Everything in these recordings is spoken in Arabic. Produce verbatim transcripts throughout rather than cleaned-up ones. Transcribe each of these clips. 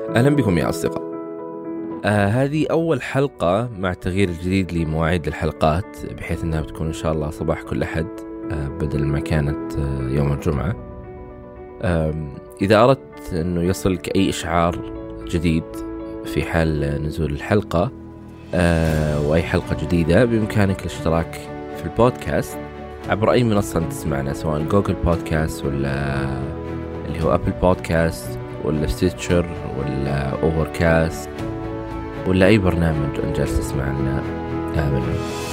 أهلا بكم يا أصدقاء. آه هذه أول حلقة مع تغيير جديد لمواعيد الحلقات، بحيث أنها بتكون إن شاء الله صباح كل أحد آه بدل ما كانت آه يوم الجمعة. آه إذا أردت أنه يصلك أي إشعار جديد في حال نزول الحلقة آه وأي حلقة جديدة، بإمكانك الاشتراك في البودكاست عبر أي منصة تسمعنا، سواء جوجل بودكاست ولا اللي هو أبل بودكاست ولا ستيتشر ولا أوفركاست ولا أي برنامج أنت جالس تسمع لنا منه.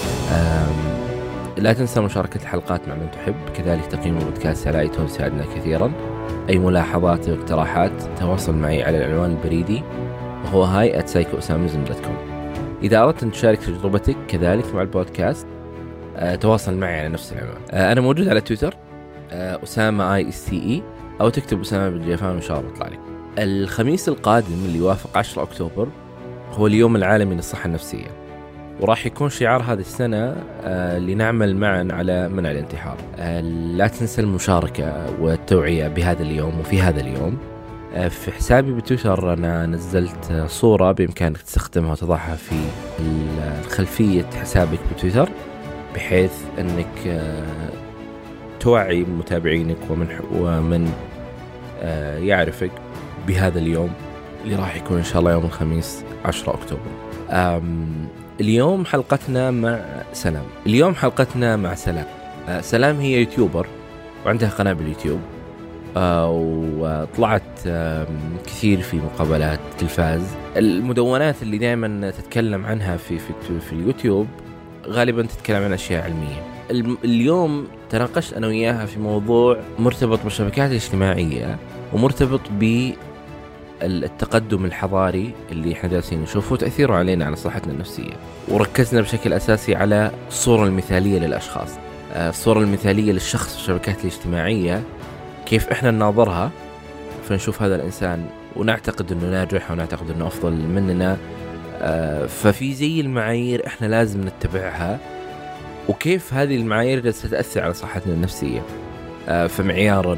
لا تنسى مشاركة الحلقات مع من تحب، كذلك تقييم البودكاست على ايتونز يساعدنا كثيرا. أي ملاحظات واقتراحات تواصل معي على العنوان البريدي وهو هاي at psycho osamism dot com. إذا أردت أن تشارك تجربتك كذلك مع البودكاست أه تواصل معي على نفس العنوان. أه أنا موجود على تويتر أه أسامة آي إس تي إي، أو تكتب أسامة بن جيفان إن شاء الله يطلع لك. الخميس القادم اللي يوافق عشرة أكتوبر هو اليوم العالمي للصحة النفسية، وراح يكون شعار هذه السنة آه لنعمل معا على منع الانتحار. آه لا تنسى المشاركة والتوعية بهذا اليوم وفي هذا اليوم. آه في حسابي بتويتر أنا نزلت صورة بإمكانك تستخدمها وتضعها في خلفية حسابك بتويتر، بحيث أنك آه توعي متابعينك ومن ومن آه يعرفك بهذا اليوم اللي راح يكون إن شاء الله يوم الخميس عشرة أكتوبر. اليوم حلقتنا مع سلام. اليوم حلقتنا مع سلام. آه سلام هي يوتيوبر وعندها قناة باليوتيوب، آه وطلعت آه كثير في مقابلات تلفاز. المدونات اللي دائما تتكلم عنها في في, في اليوتيوب غالبا تتكلم عن أشياء علمية. اليوم تناقشت أنا وياها في موضوع مرتبط بالشبكات الاجتماعية ومرتبط بالتقدم الحضاري اللي احنا جالسين نشوفه وتأثيره علينا على صحتنا النفسية، وركزنا بشكل أساسي على الصورة المثالية للأشخاص، الصورة المثالية للشخص في الشبكات الاجتماعية، كيف احنا نناظرها فنشوف هذا الإنسان ونعتقد أنه ناجح ونعتقد أنه أفضل مننا. ففي زي المعايير احنا لازم نتبعها، وكيف هذه المعايير ستأثر على صحتنا النفسية. فمعيار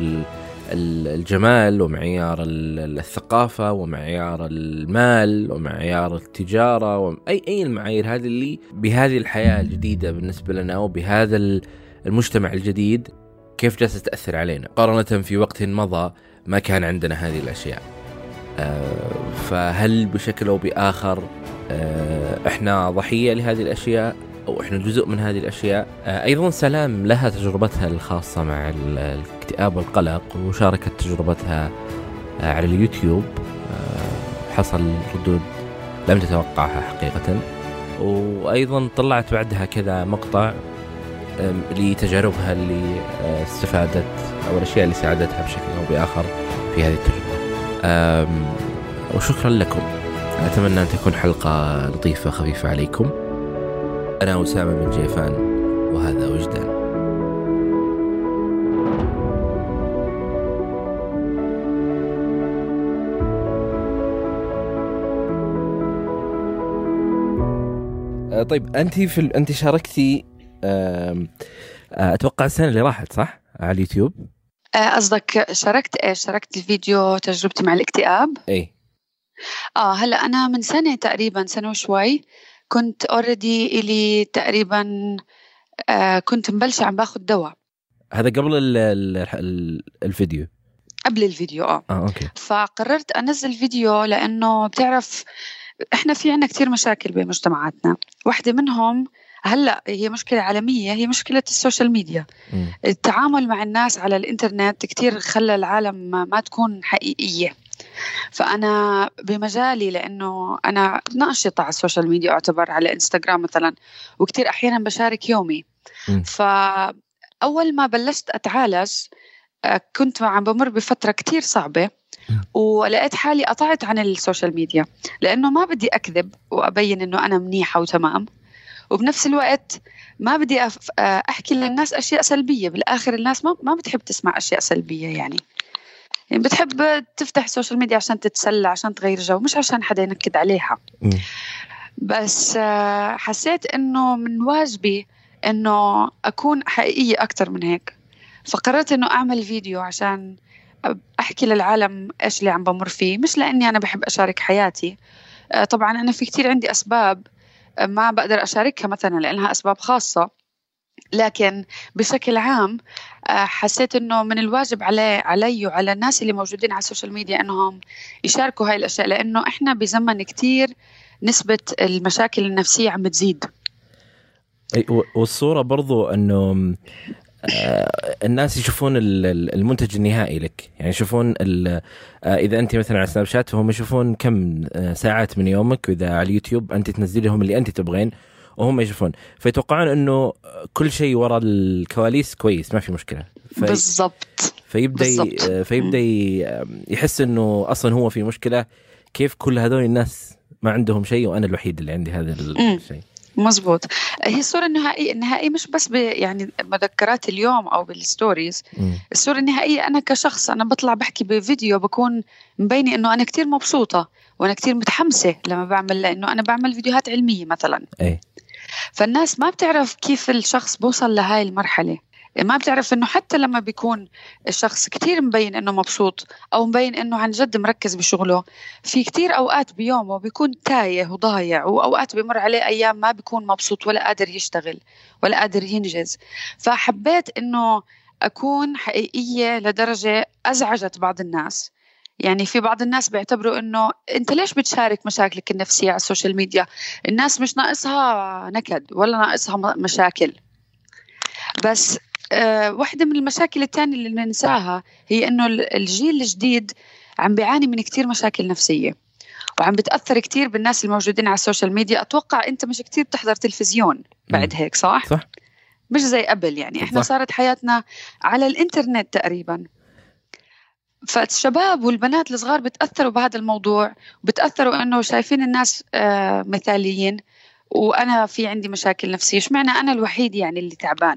الجمال ومعيار الثقافة ومعيار المال ومعيار التجارة وأي أي المعايير هذه اللي بهذه الحياة الجديدة بالنسبة لنا وبهذا المجتمع الجديد كيف جالسة تأثر علينا، مقارنة في وقت مضى ما كان عندنا هذه الأشياء. فهل بشكل أو بآخر احنا ضحية لهذه الأشياء أو إحنا جزء من هذه الأشياء؟ أيضا سلام لها تجربتها الخاصة مع الاكتئاب والقلق، وشاركت تجربتها على اليوتيوب، حصل ردود لم تتوقعها حقيقة. وأيضا طلعت بعدها كذا مقطع لتجاربها اللي استفادت أو الأشياء اللي ساعدتها بشكل أو بآخر في هذه التجربة. وشكرا لكم، أتمنى أن تكون حلقة لطيفة خفيفة عليكم. أنا أسامة بن جيفان وهذا وجدان. أه طيب أنت في ال... أنت شاركتي أه... أتوقع السنة اللي راحت صح على اليوتيوب؟ قصدك شاركت إيش؟ شاركت الفيديو تجربتي مع الاكتئاب؟ إيه. آه هلأ أنا من سنة تقريبا سنة وشوي كنت أوريدي إلي تقريبا آه كنت مبلشة عم باخد دواء. هذا قبل ال ال ال الفيديو؟ قبل الفيديو آه. آه أوكي. فقررت أنزل فيديو لأنه بتعرف إحنا في عنا كتير مشاكل بمجتمعاتنا، واحدة منهم هلأ هي مشكلة عالمية، هي مشكلة السوشيال ميديا. م. التعامل مع الناس على الإنترنت كتير خلى العالم ما تكون حقيقية. فأنا بمجالي لأنه أنا ناشطة على السوشيال ميديا، أعتبر على إنستغرام مثلا، وكتير أحيانا بشارك يومي. م. فأول ما بلشت أتعالج كنت عم بمر بفترة كتير صعبة، ولقيت حالي قطعت عن السوشيال ميديا لأنه ما بدي أكذب وأبين أنه أنا منيحة وتمام، وبنفس الوقت ما بدي أحكي للناس أشياء سلبية. بالآخر الناس ما بتحب تسمع أشياء سلبية، يعني يعني بتحب تفتح السوشيال ميديا عشان تتسلى، عشان تغير جو، مش عشان حدا ينكد عليها. م. بس حسيت إنه من واجبي إنه أكون حقيقية أكتر من هيك، فقررت إنه أعمل فيديو عشان أحكي للعالم إيش اللي عم بمر فيه، مش لأني أنا بحب أشارك حياتي. طبعا أنا في كتير عندي أسباب ما بقدر أشاركها مثلا لأنها أسباب خاصة، لكن بشكل عام حسيت إنه من الواجب علي علي وعلى الناس اللي موجودين على السوشيال ميديا إنهم يشاركوا هاي الأشياء، لأنه إحنا بزمن كتير نسبة المشاكل النفسية عم بتزيد. والصورة برضو أنه الناس يشوفون المنتج النهائي لك، يعني يشوفون إذا أنت مثلا على سناب شات فهم يشوفون كم ساعات من يومك، وإذا على اليوتيوب أنت تنزل لهم اللي أنت تبغين وهم يشوفون، فيتوقعون أنه كل شيء وراء الكواليس كويس ما في مشكلة. في... بالضبط. فيبدأ بالزبط. فيبدأ يحس أنه أصلا هو في مشكلة، كيف كل هذول الناس ما عندهم شيء وأنا الوحيد اللي عندي هذا الشيء. مزبوط. هي الصورة النهائية النهائية مش بس يعني مذكرات اليوم أو بالستوريز. م. الصورة النهائية أنا كشخص أنا بطلع بحكي بفيديو بكون مبيني إنه أنا كتير مبسوطة وأنا كتير متحمسة لما بعمل، لأنه أنا بعمل فيديوهات علمية مثلا. أي. فالناس ما بتعرف كيف الشخص بوصل لهاي المرحلة، ما بتعرف إنه حتى لما بيكون الشخص كتير مبين إنه مبسوط أو مبين إنه عن جد مركز بشغله، في كتير أوقات بيومه بيكون تايه وضايع، وأوقات بيمر عليه أيام ما بيكون مبسوط ولا قادر يشتغل ولا قادر ينجز. فحبيت إنه أكون حقيقية لدرجة أزعجت بعض الناس. يعني في بعض الناس بيعتبروا إنه أنت ليش بتشارك مشاكلك النفسية على السوشيال ميديا؟ الناس مش ناقصها نكد ولا ناقصها مشاكل. بس أه واحدة من المشاكل الثانية اللي ننساها هي إنه الجيل الجديد عم بيعاني من كتير مشاكل نفسية، وعم بتأثر كتير بالناس الموجودين على السوشيال ميديا. أتوقع أنت مش كتير بتحضر تلفزيون بعد هيك، صح؟ صح. مش زي قبل، يعني إحنا صح. صارت حياتنا على الإنترنت تقريبا. فالشباب والبنات الصغار بتأثروا بهذا الموضوع، وبتأثروا إنه شايفين الناس آه مثاليين وأنا في عندي مشاكل نفسية، شمعنا أنا الوحيد يعني اللي تعبان.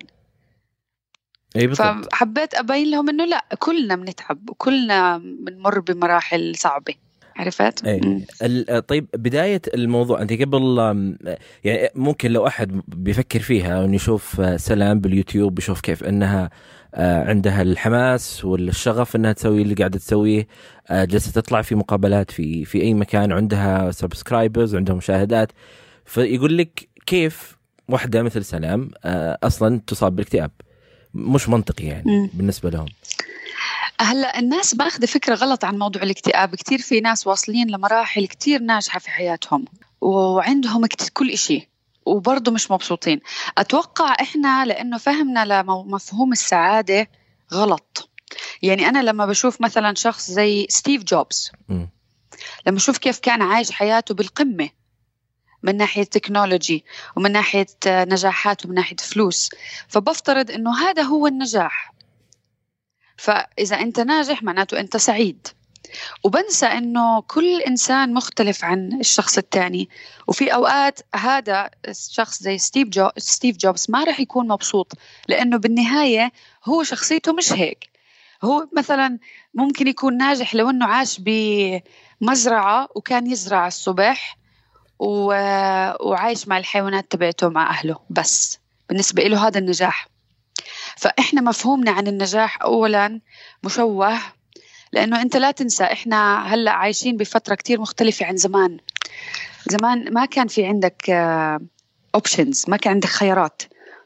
فحبيت أبين لهم إنه لا، كلنا بنتعب وكلنا بنمر بمراحل صعبة. عرفت؟ أي. طيب بداية الموضوع أنت قبل يعني ممكن لو أحد بيفكر فيها أن يشوف سلام باليوتيوب بيشوف كيف أنها عندها الحماس والشغف أنها تسوي اللي قاعدة تسويه، جلسة تطلع في مقابلات في في أي مكان، عندها سبسكرايبرز وعندها مشاهدات، فيقول لك كيف واحدة مثل سلام أصلا تصاب بالاكتئاب؟ مش منطقي يعني م. بالنسبة لهم. هلأ الناس باخذ فكرة غلط عن موضوع الاكتئاب. كتير في ناس واصلين لمراحل كتير ناجحة في حياتهم وعندهم كل إشي وبرضه مش مبسوطين. أتوقع إحنا لأنه فهمنا لمفهوم السعادة غلط. يعني أنا لما بشوف مثلا شخص زي ستيف جوبز م. لما أشوف كيف كان عايش حياته بالقمة من ناحية تكنولوجي ومن ناحية نجاحات ومن ناحية فلوس، فبفترض إنه هذا هو النجاح. فإذا أنت ناجح معناته أنت سعيد، وبنسى إنه كل إنسان مختلف عن الشخص التاني. وفي أوقات هذا الشخص زي ستيف جو ستيف جوبز ما رح يكون مبسوط، لأنه بالنهاية هو شخصيته مش هيك. هو مثلا ممكن يكون ناجح لو إنه عاش بمزرعة وكان يزرع الصبح وعايش مع الحيوانات تبعته مع أهله، بس بالنسبة له هذا النجاح. فإحنا مفهومنا عن النجاح أولا مشوه، لأنه أنت لا تنسى إحنا هلأ عايشين بفترة كتير مختلفة عن زمان. زمان ما كان في عندك options، ما كان عندك خيارات.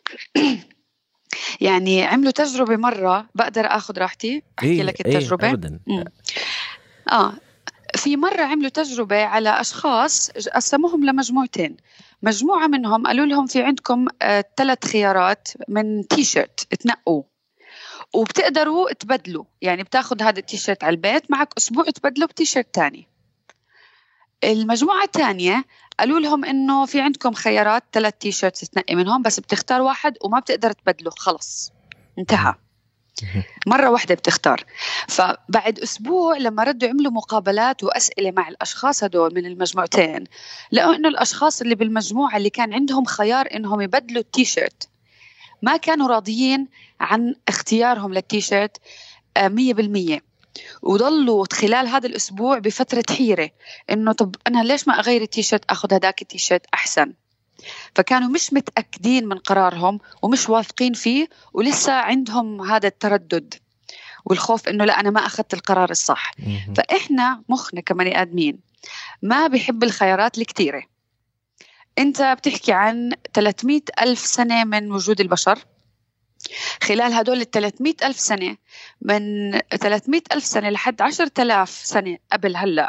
يعني عملوا تجربة مرة، بقدر أخذ راحتي أحكي إيه لك التجربة؟ إيه أبداً. آه في مرة عملوا تجربة على أشخاص قسموهم لمجموعتين. مجموعة منهم قالوا لهم في عندكم آه ثلاث خيارات من تيشيرت تنقوا وبتقدروا تبدلوا، يعني بتاخد هذا التيشيرت على البيت معك أسبوع تبدله بتيشيرت تاني. المجموعة الثانية قالوا لهم إنه في عندكم خيارات ثلاث تيشيرت تنقي منهم، بس بتختار واحد وما بتقدر تبدله، خلص انتهى، مرة واحدة بتختار. فبعد أسبوع لما ردوا عملوا مقابلات وأسئلة مع الأشخاص هدول من المجموعتين، لقوا إنه الأشخاص اللي بالمجموعة اللي كان عندهم خيار إنهم يبدلوا التيشيرت ما كانوا راضيين عن اختيارهم للتيشيرت مية بالمية، وضلوا خلال هذا الأسبوع بفترة حيرة إنه طب أنا ليش ما أغير التيشيرت أخذ هداك التيشيرت أحسن. فكانوا مش متأكدين من قرارهم ومش واثقين فيه، ولسه عندهم هذا التردد. والخوف إنه لا أنا ما أخذت القرار الصح. فإحنا مخنا كبني آدمين ما بيحب الخيارات الكتيرة. أنت بتحكي عن ثلاثمئة ألف سنة من وجود البشر. خلال هدول الثلاثمئة ألف سنة، من ثلاثمئة ألف سنة لحد عشرة آلاف سنة قبل هلأ،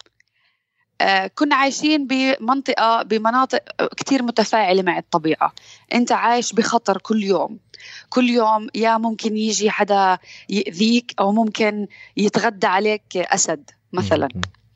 آه كنا عايشين بمنطقة بمناطق كتير متفاعلة مع الطبيعة. أنت عايش بخطر كل يوم، كل يوم يا ممكن يجي حدا يأذيك أو ممكن يتغدى عليك أسد مثلا.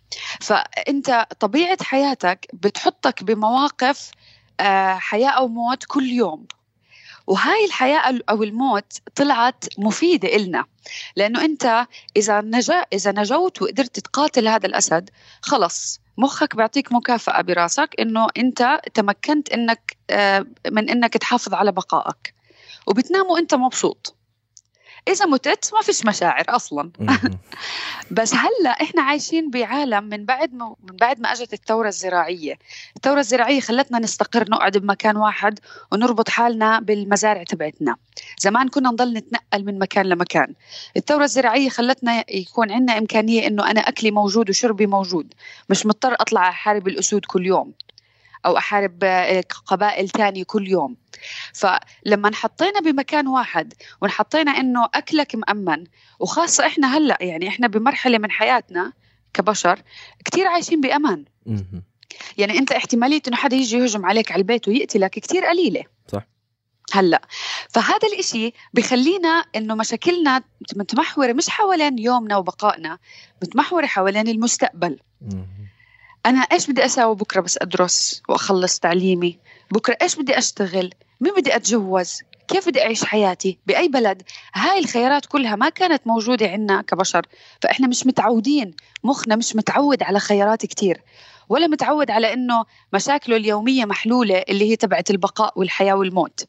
فأنت طبيعة حياتك بتحطك بمواقف آه حياة أو موت كل يوم. وهاي الحياة أو الموت طلعت مفيدة إلنا، لأنه أنت إذا نجا إذا نجوت وقدرت تقاتل هذا الأسد، خلص مخك بيعطيك مكافأة براسك إنه أنت تمكنت إنك من إنك تحافظ على بقائك، وبتنام وأنت مبسوط. إذا متت ما فيش مشاعر أصلاً. بس هلأ إحنا عايشين بعالم من بعد ما من بعد ما أجت الثورة الزراعية. الثورة الزراعية خلتنا نستقر، نقعد بمكان واحد ونربط حالنا بالمزارع تبعتنا. زمان كنا نضل نتنقل من مكان لمكان. الثورة الزراعية خلتنا يكون عندنا إمكانية إنه أنا أكلي موجود وشربي موجود، مش مضطر أطلع أحارب الأسود كل يوم أو أحارب قبائل تانية كل يوم. فلما نحطينا بمكان واحد ونحطينا إنه أكلك مأمن، وخاصة إحنا هلأ يعني إحنا بمرحلة من حياتنا كبشر كتير عايشين بأمان. يعني أنت احتمالية إنه حدا يجي يهجم عليك على البيت ويقتلك كتير قليلة صح هلأ. فهذا الإشي بيخلينا إنه مشاكلنا متمحورة مش حوالين يومنا وبقائنا، متمحورة حوالين المستقبل. أنا إيش بدي أساوي بكرة؟ بس أدرس وأخلص تعليمي. بكرة إيش بدي أشتغل؟ مين بدي أتجوز؟ كيف بدي أعيش حياتي؟ بأي بلد؟ هاي الخيارات كلها ما كانت موجودة عنا كبشر. فإحنا مش متعودين، مخنا مش متعود على خيارات كتير، ولا متعود على إنه مشاكله اليومية محلولة اللي هي تبعت البقاء والحياة والموت.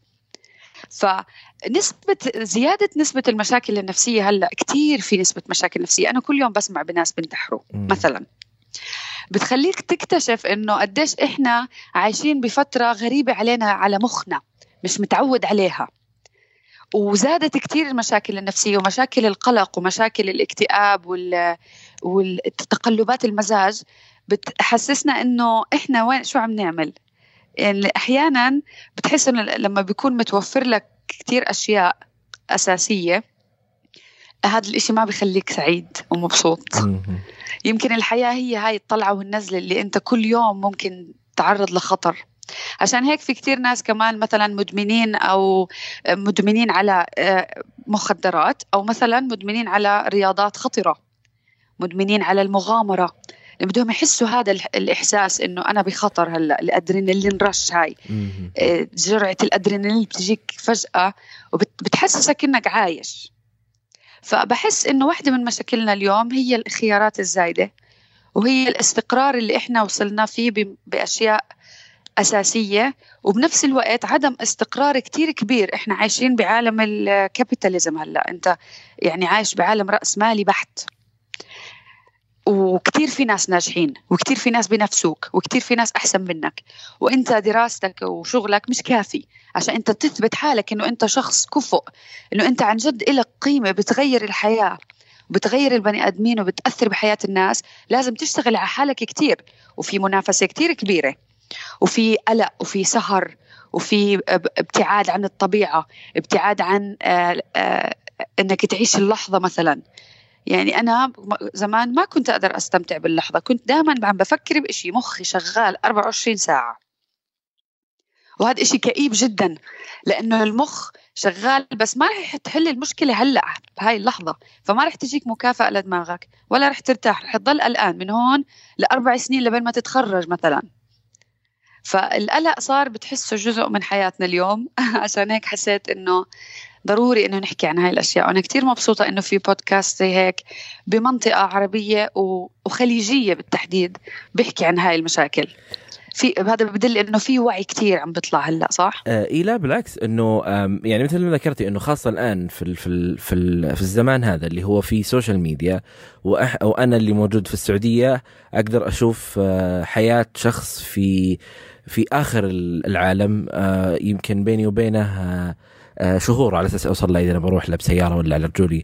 فنسبة زيادة نسبة المشاكل النفسية هلأ كتير، في نسبة مشاكل نفسية. أنا كل يوم بسمع بناس بنتحروا مثلا، بتخليك تكتشف إنه قديش إحنا عايشين بفترة غريبة علينا، على مخنا مش متعود عليها. وزادت كتير المشاكل النفسية ومشاكل القلق ومشاكل الاكتئاب وال... والتقلبات المزاج. بتحسسنا إنه إحنا وين شو عم نعمل. يعني أحيانا بتحس إنه لما بيكون متوفر لك كتير أشياء أساسية، هذا الإشي ما بيخليك سعيد ومبسوط. يمكن الحياة هي هاي الطلعة والنزلة اللي أنت كل يوم ممكن تعرض لخطر. عشان هيك في كتير ناس كمان مثلا مدمنين أو مدمنين على مخدرات، أو مثلا مدمنين على رياضات خطرة، مدمنين على المغامرة، اللي بدهم يحسوا هذا الإحساس إنه أنا بخطر. هلأ الأدرينالين رش، هاي جرعة الأدرينالين بتجيك فجأة وبتحسسك إنك عايش. فبحس إنه واحدة من مشاكلنا اليوم هي الخيارات الزايدة، وهي الاستقرار اللي إحنا وصلنا فيه بأشياء أساسية، وبنفس الوقت عدم استقرار كتير كبير. إحنا عايشين بعالم الكابيتاليزم هلأ، أنت يعني عايش بعالم رأس مالي بحت، وكتير في ناس ناجحين، وكتير في ناس بنفسوك، وكتير في ناس أحسن منك، وإنت دراستك وشغلك مش كافي عشان أنت تثبت حالك إنه أنت شخص كفؤ، إنه أنت عن جد إلك قيمة بتغير الحياة، بتغير البني آدمين، وبتأثر بحياة الناس. لازم تشتغل على حالك كتير، وفي منافسة كتير كبيرة، وفي قلق، وفي سهر، وفي ابتعاد عن الطبيعة، ابتعاد عن آآ آآ إنك تعيش اللحظة مثلا. يعني أنا زمان ما كنت أقدر أستمتع باللحظة، كنت دائما عم بفكر بإشي، مخي شغال أربعة وعشرين ساعة، وهذا إشي كئيب جدا، لأنه المخ شغال بس ما رح تحل المشكلة هلأ بهاي اللحظة، فما رح تجيك مكافأة لدماغك ولا رح ترتاح، رح تضل قلقان من هون لأربع سنين لبين ما تتخرج مثلا. فالقلق صار بتحسه جزء من حياتنا اليوم. عشان هيك حسيت إنه ضروري إنه نحكي عن هاي الأشياء. وأنا كتير مبسوطة إنه في بودكاست زي هيك بمنطقة عربية وخليجية بالتحديد بيحكي عن هاي المشاكل. في هذا بدل إنه في وعي كتير عم بيطلع هلا، صح؟ آه إيه لا بالعكس، إنه يعني مثل ما ذكرتي إنه خاصة الآن في ال في ال في, ال في الزمان هذا اللي هو في سوشيال ميديا، وأح وأنا اللي موجود في السعودية أقدر أشوف آه حياة شخص في في آخر العالم، آه يمكن بيني وبينه آه شهور على أساس أوصل له إذا أنا بروح له بسيارة ولا على رجولي،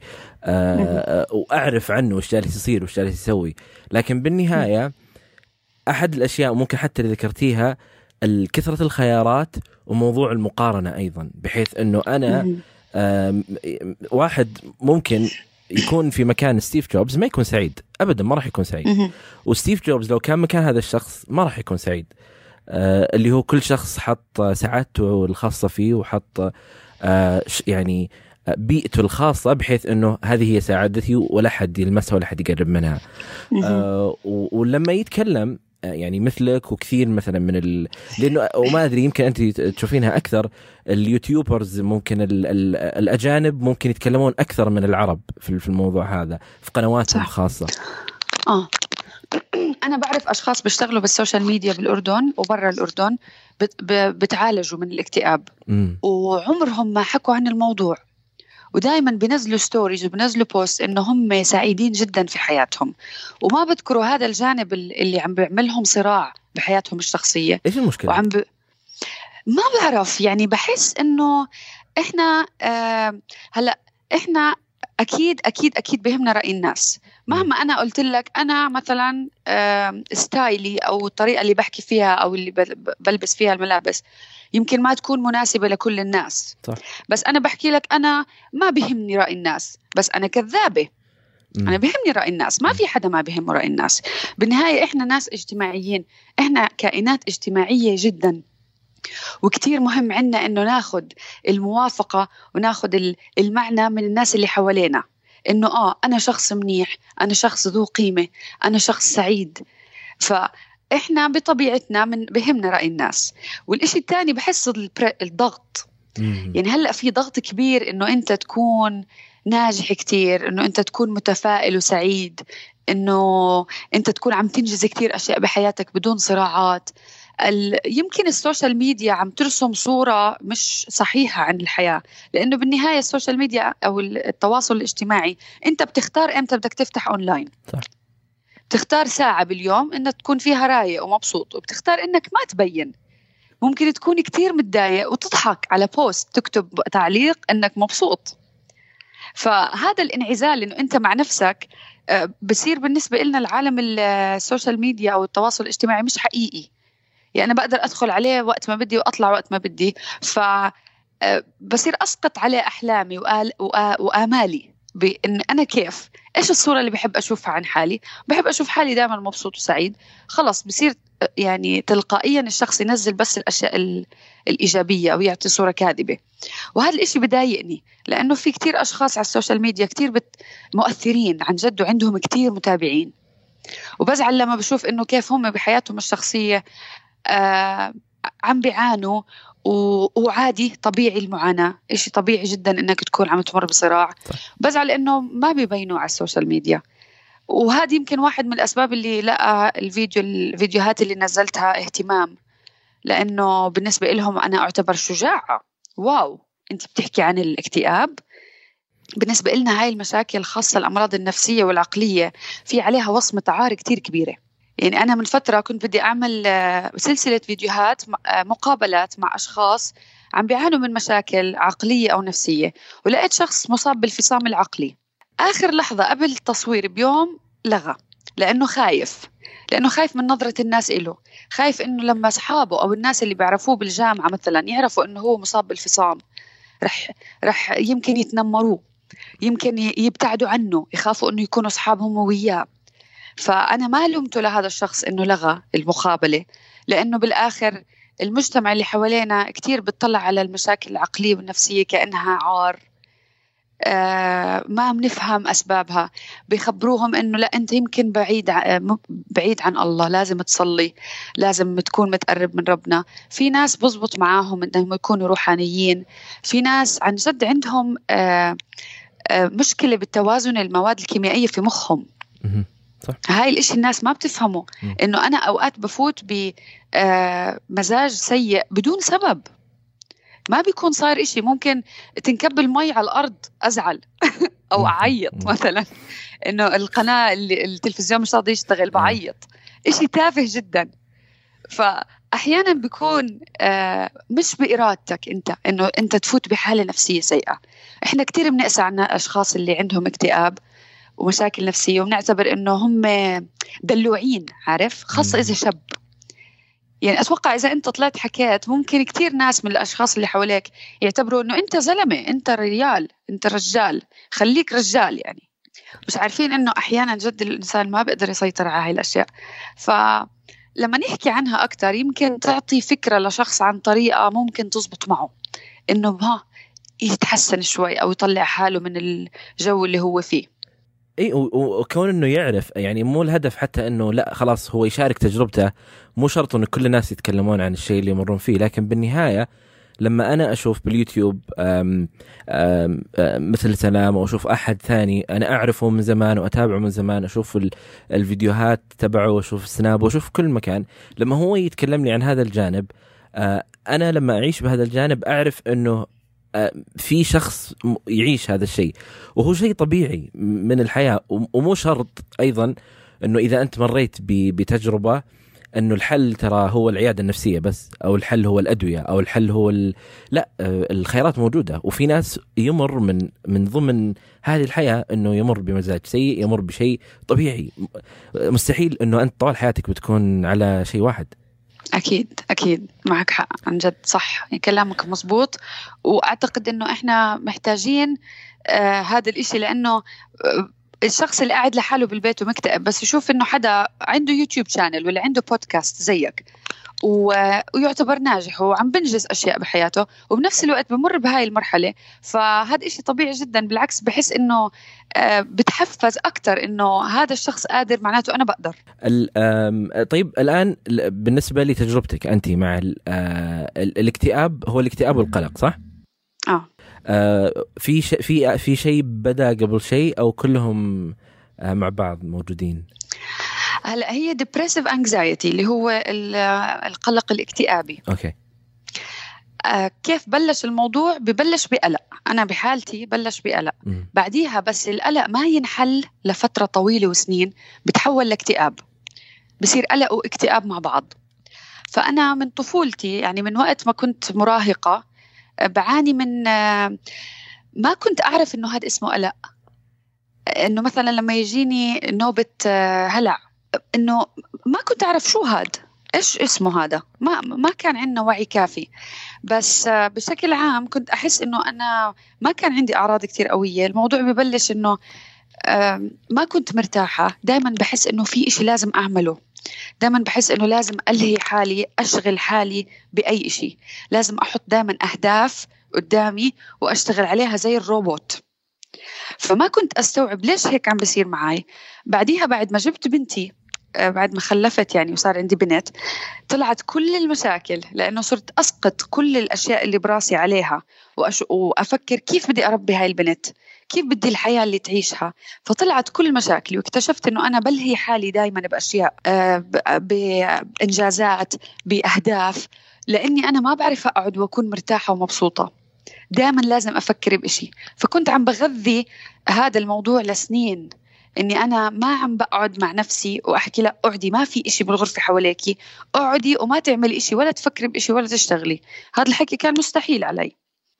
وأعرف عنه وش جالس يصير وش جالس يسوي. لكن بالنهاية أحد الأشياء ممكن حتى اللي ذكرتيها كثرة الخيارات وموضوع المقارنة أيضا، بحيث أنه أنا واحد ممكن يكون في مكان ستيف جوبز ما يكون سعيد أبدا، ما راح يكون سعيد. وستيف جوبز لو كان مكان هذا الشخص ما راح يكون سعيد. اللي هو كل شخص حط سعادته الخاصة فيه وحط يعني بيئته الخاصة، بحيث أنه هذه هي سعادتي ولا حد يلمسها ولا حد يقرب منها. ولما يتكلم يعني مثلك وكثير مثلا من ال... لأنه وما أدري يمكن أنت تشوفينها أكثر، اليوتيوبرز ممكن ال... ال... الأجانب ممكن يتكلمون أكثر من العرب في الموضوع هذا في قنواتهم الخاصة. آه أنا بعرف أشخاص بيشتغلوا بالسوشيال ميديا بالأردن وبرا الأردن بت... بتعالجوا من الاكتئاب، م. وعمرهم ما حكوا عن الموضوع، ودائما بنزلوا ستوريز وبنزلوا بوست إنه هم سعيدين جدا في حياتهم، وما بذكروا هذا الجانب اللي عم بيعملهم صراع بحياتهم الشخصية. إيش المشكلة؟ وعم ب... ما بعرف، يعني بحس إنه إحنا آه هلأ إحنا أكيد أكيد أكيد بهمنا رأي الناس. مهما أنا قلت لك أنا مثلا آه ستايلي أو الطريقة اللي بحكي فيها أو اللي بلبس فيها الملابس يمكن ما تكون مناسبة لكل الناس، صح. بس أنا بحكي لك أنا ما بهمني رأي الناس، بس أنا كذابة. م. أنا بهمني رأي الناس، ما في حدا ما بهمه رأي الناس. بالنهاية إحنا ناس اجتماعيين، إحنا كائنات اجتماعية جدا، وكتير مهم عنا إنه ناخد الموافقة وناخد المعنى من الناس اللي حوالينا، إنه آه أنا شخص منيح، أنا شخص ذو قيمة، أنا شخص سعيد. فإحنا بطبيعتنا من بهمنا رأي الناس. والإشي الثاني بحس الضغط، يعني هلأ في ضغط كبير إنه أنت تكون ناجح كتير، إنه أنت تكون متفائل وسعيد، إنه أنت تكون عم تنجز كتير أشياء بحياتك بدون صراعات. يمكن السوشيال ميديا عم ترسم صورة مش صحيحة عن الحياة، لأنه بالنهاية السوشيال ميديا أو التواصل الاجتماعي أنت بتختار إمتى بدك تفتح أونلاين، صح. بتختار ساعة باليوم إنك تكون فيها رايق ومبسوط، وبتختار إنك ما تبين. ممكن تكون كتير متضايق وتضحك على بوست، تكتب تعليق إنك مبسوط. فهذا الانعزال إنه أنت مع نفسك بصير بالنسبة لنا العالم السوشيال ميديا أو التواصل الاجتماعي مش حقيقي. يعني أنا بقدر أدخل عليه وقت ما بدي وأطلع وقت ما بدي، فبصير أسقط عليه أحلامي وآمالي بأن أنا كيف إيش الصورة اللي بحب أشوفها عن حالي. بحب أشوف حالي دائما مبسوط وسعيد، خلص بصير يعني تلقائيا الشخص ينزل بس الأشياء الإيجابية أو يعطي صورة كاذبة. وهذا الإشي بدايقني، لأنه في كتير أشخاص على السوشيال ميديا كتير مؤثرين عن جد وعندهم كتير متابعين، وبزعل لما بشوف إنه كيف هم بحياتهم الشخصية آه عم بيعانوا، وعادي طبيعي المعاناة، إشي طبيعي جدا إنك تكون عم تمر بصراع. بزعل إنه ما بيبينوا على السوشيال ميديا. وهذا يمكن واحد من الأسباب اللي لقى الفيديو الفيديوهات اللي نزلتها اهتمام، لأنه بالنسبة لهم أنا أعتبر شجاعة. واو، أنت بتحكي عن الاكتئاب. بالنسبة لنا هاي المشاكل الخاصة الأمراض النفسية والعقلية في عليها وصمة عار كتير كبيرة. يعني أنا من فترة كنت بدي أعمل سلسلة فيديوهات مقابلات مع أشخاص عم بيعانوا من مشاكل عقلية أو نفسية، ولقيت شخص مصاب بالفصام العقلي. آخر لحظة قبل التصوير بيوم لغى، لأنه خايف لأنه خايف من نظرة الناس إله، خايف إنه لما أصحابه أو الناس اللي بيعرفوه بالجامعة مثلا يعرفوا إنه هو مصاب بالفصام رح رح يمكن يتنمروه، يمكن يبتعدوا عنه، يخافوا إنه يكونوا أصحابهم وياه. فأنا ما لومته لهذا الشخص إنه لغى المقابلة، لأنه بالآخر المجتمع اللي حوالينا كتير بتطلع على المشاكل العقلية والنفسية كأنها عار، آه ما بنفهم أسبابها. بيخبروهم إنه لا أنت يمكن بعيد بعيد عن الله، لازم تصلي، لازم تكون متقرب من ربنا. في ناس بزبط معاهم إنهم يكونوا روحانيين، في ناس عن جد عندهم آه آه مشكلة بالتوازن المواد الكيميائية في مخهم. صح. هاي الاشي الناس ما بتفهمه، إنه أنا أوقات بفوت بمزاج سيء بدون سبب، ما بيكون صار إشي، ممكن تنكب المي على الأرض أزعل أو أعيط مثلا، إنه القناة التلفزيون مش راضي يشتغل بعيط، إشي تافه جدا. فهذا أحيانا بيكون آه مش بإرادتك أنت إنه أنت تفوت بحالة نفسية سيئة. إحنا كتير بنقسى عن أشخاص اللي عندهم اكتئاب ومشاكل نفسية وبنعتبر إنه هم دلوعين، عارف، خاصة إذا شاب. يعني أتوقع إذا أنت طلعت حكيت ممكن كتير ناس من الأشخاص اللي حواليك يعتبروا إنه أنت زلمة، أنت رجال، أنت رجال، خليك رجال. يعني مش عارفين إنه أحيانا جد الإنسان ما بيقدر يسيطر على هاي الأشياء. فلما نحكي عنها أكتر يمكن تعطي فكرة لشخص عن طريقة ممكن تزبط معه، إنه ها يتحسن شوي أو يطلع حاله من الجو اللي هو فيه. اي وكون انه يعرف، يعني مو الهدف حتى انه لا خلاص هو يشارك تجربته، مو شرط انه كل الناس يتكلمون عن الشيء اللي يمرون فيه، لكن بالنهاية لما انا اشوف باليوتيوب أم أم أم مثل سلام، او اشوف احد ثاني انا اعرفه من زمان واتابعه من زمان، اشوف الفيديوهات تبعه واشوف السناب واشوف كل مكان، لما هو يتكلم لي عن هذا الجانب انا لما اعيش بهذا الجانب اعرف انه في شخص يعيش هذا الشيء، وهو شيء طبيعي من الحياة. ومو شرط أيضا أنه إذا أنت مريت بتجربة أنه الحل ترى هو العيادة النفسية بس، أو الحل هو الأدوية، أو الحل هو ال... لا، الخيارات موجودة. وفي ناس يمر من من ضمن هذه الحياة أنه يمر بمزاج سيء، يمر بشيء طبيعي. مستحيل أنه أنت طوال حياتك بتكون على شيء واحد. أكيد أكيد معك حق، عن جد صح، كلامك مزبوط. وأعتقد إنه إحنا محتاجين آه هذا الإشي، لأنه آه الشخص اللي قاعد لحاله بالبيت ومكتئب بس يشوف إنه حدا عنده يوتيوب شانل ولا عنده بودكاست زيك ويعتبر ناجح وعم بنجز أشياء بحياته، وبنفس الوقت بمر بهاي المرحلة، فهذا إشي طبيعي جدا. بالعكس بحس إنه بتحفز أكتر إنه هذا الشخص قادر، معناته أنا بقدر. طيب الآن بالنسبة لتجربتك أنت مع الاكتئاب، هو الاكتئاب والقلق صح؟ آه. في شيء في في شيء بدأ قبل شيء، أو كلهم مع بعض موجودين؟ هلا هي depressive anxiety اللي هو القلق الاكتئابي. أوكي. آه كيف بلش الموضوع؟ ببلش بقلق. أنا بحالتي بلش بقلق، م. بعديها بس القلق ما ينحل لفترة طويلة وسنين بتحول لاكتئاب، بصير قلق واكتئاب مع بعض. فأنا من طفولتي، يعني من وقت ما كنت مراهقة، بعاني من آه ما كنت أعرف إنه هذا اسمه قلق. إنه مثلا لما يجيني نوبة آه هلع، إنه ما كنت أعرف شو هاد، إيش اسمه هذا، ما ما كان عندنا وعي كافي. بس بشكل عام كنت أحس إنه أنا ما كان عندي أعراض كتير قوية. الموضوع ببلش إنه ما كنت مرتاحة، دايما بحس إنه في إشي لازم أعمله، دايما بحس إنه لازم ألهي حالي، أشغل حالي بأي إشي، لازم أحط دايما أهداف قدامي وأشتغل عليها زي الروبوت. فما كنت أستوعب ليش هيك عم بصير معي. بعديها بعد ما جبت بنتي، بعد ما خلفت يعني وصار عندي بنت، طلعت كل المشاكل، لأنه صرت أسقط كل الأشياء اللي براسي عليها وأش... وأفكر كيف بدي أربي هاي البنت، كيف بدي الحياة اللي تعيشها. فطلعت كل مشاكلي، واكتشفت أنه أنا بلهي حالي دايما بأشياء، بإنجازات، بأهداف، لأني أنا ما بعرف أقعد وأكون مرتاحة ومبسوطة، دايما لازم أفكر بإشي. فكنت عم بغذي هذا الموضوع لسنين، إني أنا ما عم بقعد مع نفسي وأحكي لا أقعدي، ما في إشي بالغرفة حواليكي، أقعدي وما تعملي إشي ولا تفكري بإشي ولا تشتغلي. هذا الحكي كان مستحيل علي.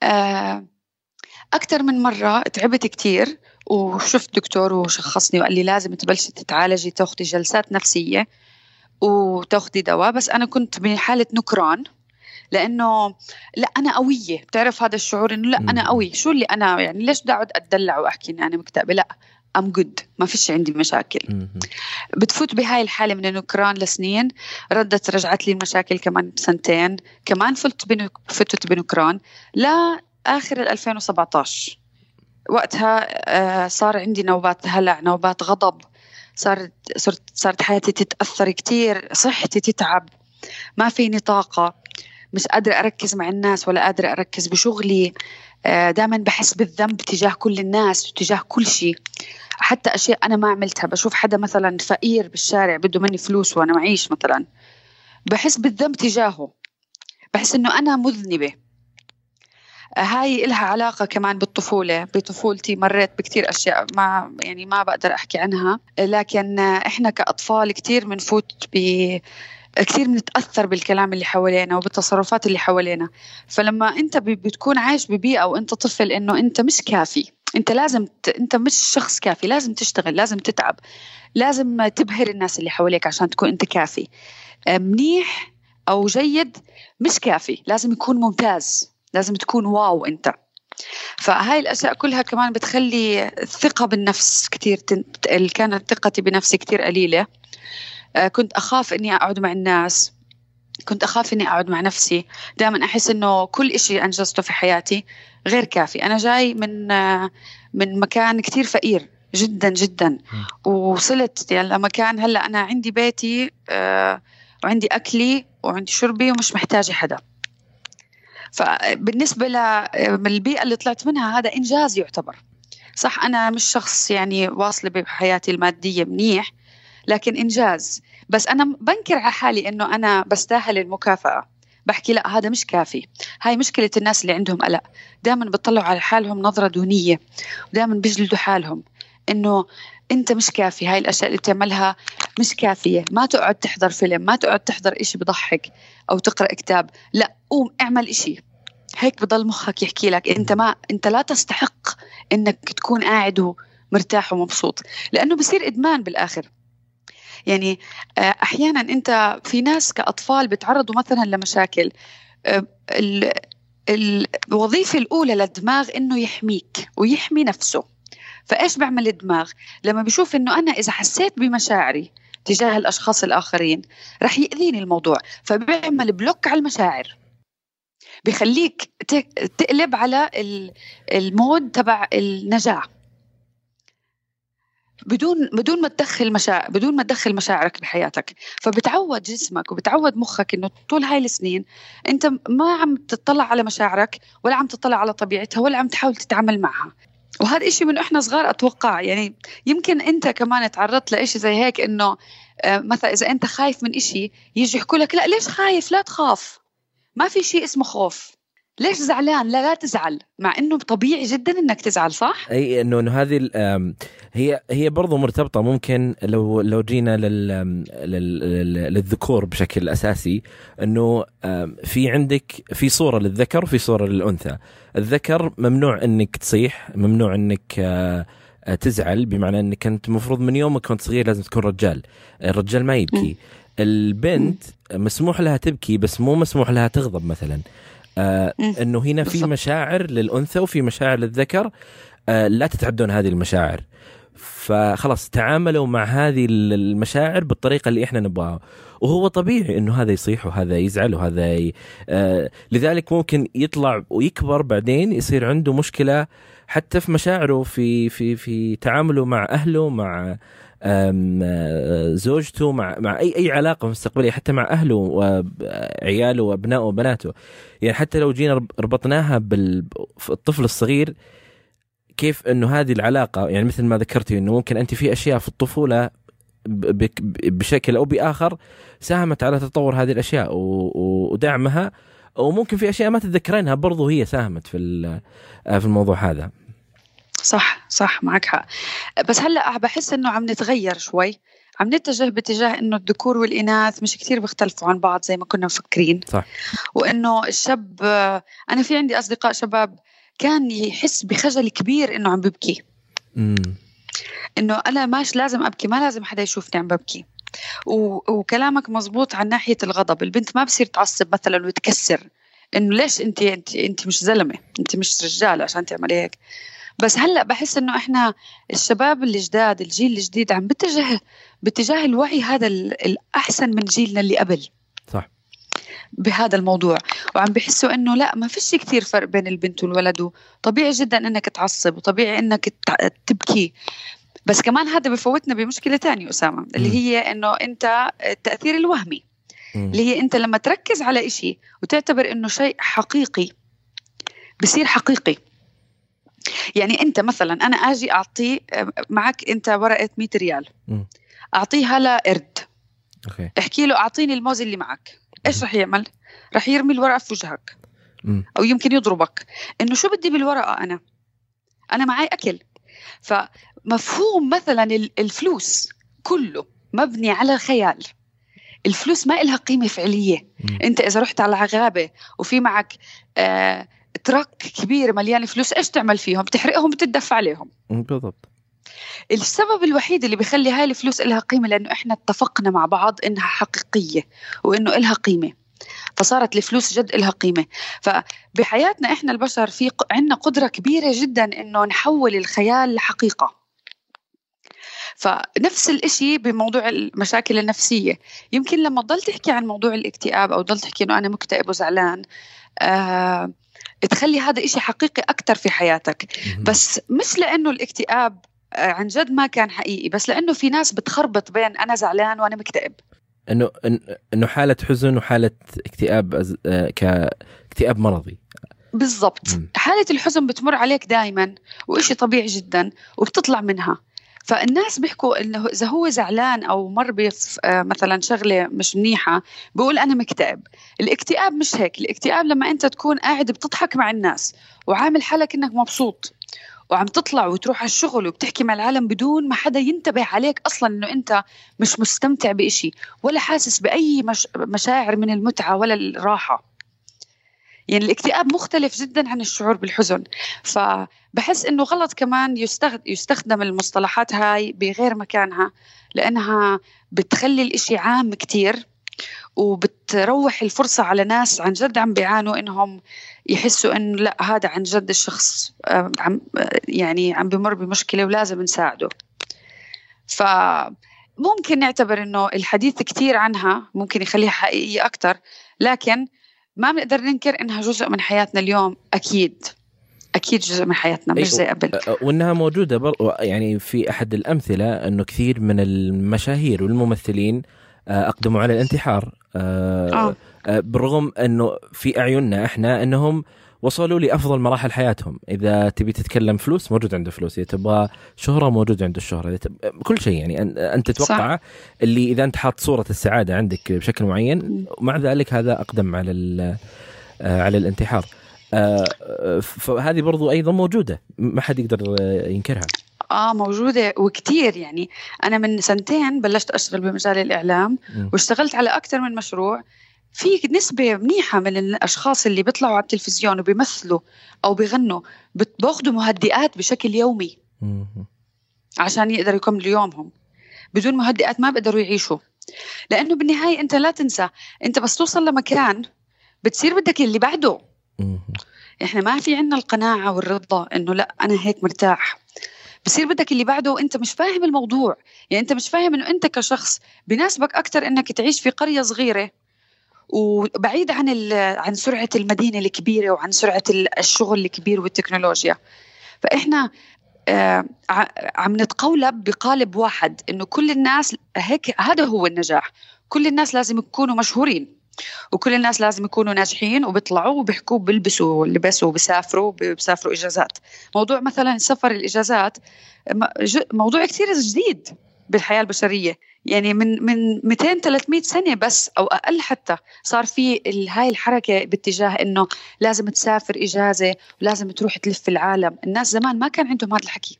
أكتر من مرة تعبت كتير، وشفت دكتور وشخصني وقال لي لازم تبلشي تتعالجي، تاخدي جلسات نفسية وتاخدي دواء. بس أنا كنت بحالة نكران، لأنه لا أنا قوية، بتعرف هذا الشعور إنه لا أنا قوي، شو اللي أنا يعني ليش بدي أقعد أتدلع وأحكي إني أنا مكتئبة؟ لا I'm good، ما فيش عندي مشاكل. بتفوت بهاي الحالة من النكران لسنين، ردت رجعت لي المشاكل كمان سنتين، كمان فلت بنك فتت بنكران لا آخر ألفين وسبعة عشر. وقتها صار عندي نوبات هلع، نوبات غضب، صارت صرت صارت حياتي تتأثر كتير، صحتي تتعب، ما فيني طاقة، مش قادرة أركز مع الناس ولا قادرة أركز بشغلي. دائما بحس بالذنب تجاه كل الناس وتجاه كل شيء، حتى أشياء أنا ما عملتها. بشوف حدا مثلا فقير بالشارع بده مني فلوس وأنا معيش مثلا، بحس بالذنب تجاهه، بحس إنه أنا مذنبة. هاي إلها علاقة كمان بالطفولة. بطفولتي مريت بكتير أشياء ما يعني ما بقدر أحكي عنها، لكن إحنا كأطفال كتير منفوت ب كثير بنتأثر بالكلام اللي حوالينا وبالتصرفات اللي حوالينا. فلما أنت بتكون عايش ببيئة وأنت طفل إنه أنت مش كافي، أنت لازم ت... أنت مش شخص كافي، لازم تشتغل، لازم تتعب، لازم تبهر الناس اللي حواليك عشان تكون أنت كافي. منيح أو جيد مش كافي، لازم يكون ممتاز، لازم تكون واو أنت. فهاي الأشياء كلها كمان بتخلي الثقة بالنفس كتير تنت... كانت ثقتي بنفسي كتير قليلة. كنت أخاف إني أقعد مع الناس، كنت أخاف إني أقعد مع نفسي، دائما أحس إنه كل إشي أنجزته في حياتي غير كافي. أنا جاي من من مكان كتير فقير جدا جدا، ووصلت يعني لمكان هلأ أنا عندي بيتي وعندي أكلي وعندي شربي ومش محتاجة حدا. فبالنسبة للبيئة اللي طلعت منها هذا إنجاز يعتبر. صح أنا مش شخص يعني واصلة بحياتي المادية منيح، لكن إنجاز. بس أنا بنكر على حالي إنه أنا بستاهل المكافأة، بحكي لا هذا مش كافي. هاي مشكلة الناس اللي عندهم قلق، دائما بيطلعوا على حالهم نظرة دونية، ودائما بيجلدوا حالهم إنه أنت مش كافي، هاي الأشياء اللي بتعملها مش كافية. ما تقعد تحضر فيلم، ما تقعد تحضر إشي بضحك أو تقرأ كتاب، لا قوم اعمل إشي. هيك بضل مخك يحكي لك أنت ما أنت لا تستحق إنك تكون قاعد ومرتاح ومبسوط، لأنه بصير إدمان بالآخر. يعني أحيانا أنت في ناس كأطفال بتعرضوا مثلا لمشاكل، الوظيفة الأولى للدماغ إنه يحميك ويحمي نفسه. فإيش بعمل الدماغ لما بيشوف إنه أنا إذا حسيت بمشاعري تجاه الأشخاص الآخرين رح يأذيني الموضوع، فبيعمل بلوك على المشاعر، بيخليك تقلب على المود تبع النجاة بدون بدون ما تدخل مشاعر بدون ما تدخل مشاعرك بحياتك. فبتعود جسمك وبتعود مخك إنه طول هاي السنين أنت ما عم تطلع على مشاعرك ولا عم تطلع على طبيعتها ولا عم تحاول تتعامل معها. وهذا إشي من إحنا صغار أتوقع، يعني يمكن أنت كمان تعرضت لإشي زي هيك، إنه مثلا إذا أنت خايف من إشي يجي يحكوا لك لا ليش خايف، لا تخاف، ما في شيء اسمه خوف، ليش زعلان، لا لا تزعل، مع إنه طبيعي جدا إنك تزعل. صح؟ أي إنه إنه هذه هي هي برضو مرتبطة. ممكن لو لو جينا لل للذكور بشكل أساسي، إنه في عندك في صورة للذكر وفي صورة للأنثى. الذكر ممنوع إنك تصيح، ممنوع إنك تزعل، بمعنى إنك أنت مفروض من يومك كنت صغير لازم تكون رجال. الرجال ما يبكي. البنت مسموح لها تبكي بس مو مسموح لها تغضب مثلا. آه إنه هنا في مشاعر للأنثى وفي مشاعر للذكر، آه لا تتعدون هذه المشاعر. فخلاص تعاملوا مع هذه المشاعر بالطريقة اللي إحنا نبغاها، وهو طبيعي إنه هذا يصيح وهذا يزعل وهذا ي... آه لذلك ممكن يطلع ويكبر بعدين يصير عنده مشكلة حتى في مشاعره، في في في تعامله مع أهله، مع زوجته، مع مع أي أي علاقة مستقبلية، حتى مع أهله وعياله وأبنائه وبناته. يعني حتى لو جينا ربطناها بالطفل الصغير، كيف إنه هذه العلاقة، يعني مثل ما ذكرتي إنه ممكن أنت في أشياء في الطفولة بشكل أو بآخر ساهمت على تطور هذه الأشياء ودعمها، وممكن في أشياء ما تتذكرينها برضو هي ساهمت في في الموضوع هذا. صح صح معك حق. بس هلأ بحس إنه عم نتغير شوي، عم نتجه باتجاه إنه الذكور والإناث مش كتير بيختلفوا عن بعض زي ما كنا مفكرين. صح. وإنه الشاب، أنا في عندي أصدقاء شباب كان يحس بخجل كبير إنه عم ببكي. مم. إنه أنا ماش لازم أبكي، ما لازم حدا يشوفني عم ببكي. وكلامك مزبوط عن ناحية الغضب. البنت ما بصير تعصب مثلا وتكسر إنه ليش أنت أنت أنت مش زلمة، أنت مش رجال عشان تعملي هيك. بس هلأ بحس إنه إحنا الشباب اللي جداد، الجيل الجديد عم بتجه باتجاه الوعي هذا الأحسن من جيلنا اللي قبل. صح. بهذا الموضوع، وعم بحسوا إنه لا ما فيش كتير فرق بين البنت والولد، طبيعي جدا إنك تعصب وطبيعي إنك تبكي. بس كمان هذا بفوتنا بمشكلة تانية أسامة، اللي هي إنه أنت التأثير الوهمي، اللي هي أنت لما تركز على إشي وتعتبر إنه شيء حقيقي بصير حقيقي. يعني أنت مثلا أنا أجي أعطي معك أنت ورقة مية ريال، أعطيها لقرد، أوكي. احكي له أعطيني الموز اللي معك، إيش رح يعمل؟ رح يرمي الورقة في وجهك، أو يمكن يضربك. إنه شو بدي بالورقة؟ أنا أنا معي أكل. فمفهوم مثلا الفلوس كله مبني على خيال، الفلوس ما إلها قيمة فعلية. م. أنت إذا رحت على غابة وفي معك آه ترك كبير مليان فلوس، إيش تعمل فيهم؟ تحرقهم وتدفع عليهم. بالضبط. السبب الوحيد اللي بيخلي هاي الفلوس إلها قيمة لأنه إحنا اتفقنا مع بعض إنها حقيقية وإنه إلها قيمة، فصارت الفلوس جد إلها قيمة. فبحياتنا إحنا البشر في عنا قدرة كبيرة جدا إنه نحول الخيال لحقيقة. فنفس الإشي بموضوع المشاكل النفسية. يمكن لما تضل تحكي عن موضوع الاكتئاب أو تضل تحكي إنه أنا مكتئب وزعلان، آه تخلي هذا إشي حقيقي أكتر في حياتك. بس مش لأنه الاكتئاب عن جد ما كان حقيقي، بس لأنه في ناس بتخربط بين أنا زعلان وأنا مكتئب. إنه إنه حالة حزن وحالة اكتئاب كاكتئاب مرضي. بالضبط. م. حالة الحزن بتمر عليك دايما وإشي طبيعي جدا وبتطلع منها. فالناس بيحكوا إنه إذا هو زعلان أو مر بف مثلا شغلة مش منيحة بيقول أنا مكتئب. الاكتئاب مش هيك. الاكتئاب لما أنت تكون قاعد بتضحك مع الناس وعامل حالك إنك مبسوط وعم تطلع وتروح على الشغل وبتحكي مع العالم بدون ما حدا ينتبه عليك أصلا إنه أنت مش مستمتع بإشي ولا حاسس بأي مش مشاعر من المتعة ولا الراحة. يعني الاكتئاب مختلف جدا عن الشعور بالحزن. فبحس إنه غلط كمان يستخدم المصطلحات هاي بغير مكانها، لأنها بتخلي الإشي عام كتير وبتروح الفرصة على ناس عن جد عم بيعانوا إنهم يحسوا إنه لا هذا عن جد الشخص عم يعني عم بمر بمشكلة ولازم نساعده. فممكن نعتبر إنه الحديث كتير عنها ممكن يخليها حقيقية أكتر، لكن ما بنقدر ننكر إنها جزء من حياتنا اليوم. أكيد أكيد جزء من حياتنا مش زي قبل. وإنها موجودة بر... يعني في أحد الأمثلة إنه كثير من المشاهير والممثلين أقدموا على الانتحار. آه. آه. بالرغم أنه في أعيننا إحنا أنهم وصلوا لأفضل مراحل حياتهم. إذا تبي تتكلم فلوس موجود عنده فلوس، إذا تبغى شهرة موجود عنده الشهرة، كل شيء. يعني أنت تتوقع اللي إذا أنت حاط صورة السعادة عندك بشكل معين، مع ذلك هذا أقدم على على الانتحار. آه. فهذه برضو أيضا موجودة، ما حد يقدر ينكرها. آه موجودة وكتير. يعني أنا من سنتين بلشت أشتغل بمجال الإعلام م. واشتغلت على أكتر من مشروع. في نسبة منيحة من الأشخاص اللي بيطلعوا على التلفزيون وبيمثلوا أو بيغنوا بياخدوا مهدئات بشكل يومي م. عشان يقدروا يكملوا يومهم. بدون مهدئات ما بيقدروا يعيشوا، لأنه بالنهاية أنت لا تنسى أنت بس توصل لمكان بتصير بدك اللي بعده. م. إحنا ما في عنا القناعة والرضا إنه لا أنا هيك مرتاح، بصير بدك اللي بعده وانت مش فاهم الموضوع. يعني انت مش فاهم انه انت كشخص بناسبك اكتر انك تعيش في قرية صغيرة وبعيد عن عن سرعة المدينة الكبيرة وعن سرعة الشغل الكبير والتكنولوجيا. فاحنا آه عم نتقولب بقالب واحد انه كل الناس هيك، هذا هو النجاح. كل الناس لازم يكونوا مشهورين وكل الناس لازم يكونوا ناجحين وبيطلعوا وبيحكوا بيلبسوا لبسوا وبيسافروا بيسافروا إجازات. موضوع مثلا سفر الإجازات موضوع كتير جديد بالحياة البشرية. يعني من من مئتين ثلاثمئة سنة بس أو أقل حتى صار في هاي الحركة باتجاه إنه لازم تسافر إجازة ولازم تروح تلف العالم. الناس زمان ما كان عندهم هذا الحكي،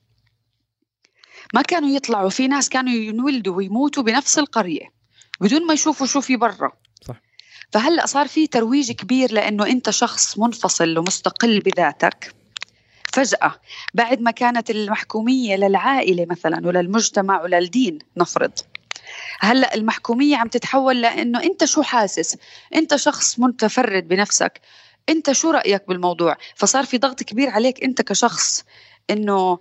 ما كانوا يطلعوا. في ناس كانوا ينولدوا ويموتوا بنفس القرية بدون ما يشوفوا شو في برا. فهلأ صار في ترويج كبير لأنه أنت شخص منفصل ومستقل بذاتك. فجأة بعد ما كانت المحكومية للعائلة مثلا وللمجتمع وللدين نفرض، هلأ المحكومية عم تتحول لأنه أنت شو حاسس، أنت شخص متفرد بنفسك، أنت شو رأيك بالموضوع. فصار في ضغط كبير عليك أنت كشخص إنه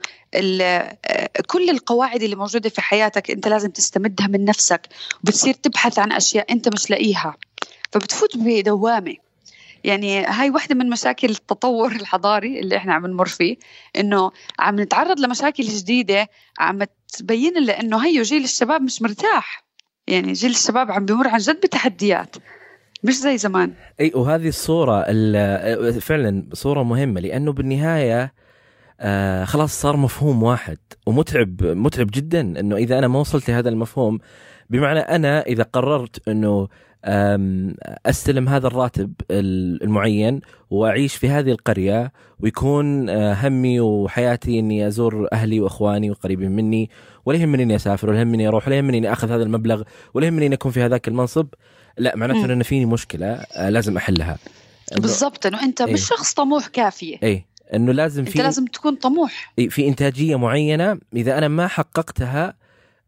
كل القواعد اللي موجودة في حياتك أنت لازم تستمدها من نفسك، وبتصير تبحث عن أشياء أنت مش لاقيها، فبتفوت بدوامة. يعني هاي واحدة من مشاكل التطور الحضاري اللي احنا عم نمر فيه، انه عم نتعرض لمشاكل جديدة عم تبين لنا انه هيو جيل الشباب مش مرتاح. يعني جيل الشباب عم بيمر عن جد بتحديات مش زي زمان. اي وهذه الصورة فعلا صورة مهمة، لانه بالنهاية آه خلاص صار مفهوم واحد ومتعب متعب جدا. انه اذا انا ما وصلت لهذا المفهوم، بمعنى انا اذا قررت انه أستلم هذا الراتب المعين وأعيش في هذه القرية، ويكون همي وحياتي إني أزور أهلي وأخواني وقريبين مني، ولا يهمني إني أسافر، ولا يهمني أروح، ولا يهمني إني أخذ هذا المبلغ، ولا يهمني إني أكون في هذاك المنصب. لا، معناته إنه فيني مشكلة لازم أحلها. بالضبط، إنه أنت مش شخص طموح كافية. إيه، إنه لازم أنت في لازم تكون طموح في إنتاجية معينة. إذا أنا ما حققتها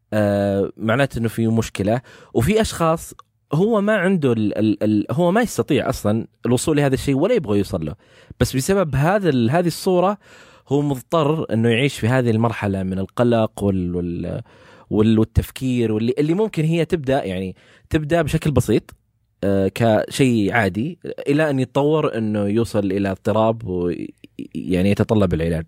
آه معناته إنه في مشكلة. وفي أشخاص هو ما عنده ال ال ال هو ما يستطيع أصلا الوصول لهذا الشيء ولا يبغى يوصل له، بس بسبب هذا هذه الصورة هو مضطر إنه يعيش في هذه المرحلة من القلق وال وال والتفكير، واللي اللي ممكن هي تبدأ يعني تبدأ بشكل بسيط آه كشيء عادي، إلى أن يتطور إنه يوصل إلى اضطراب ويعني يتطلب العلاج.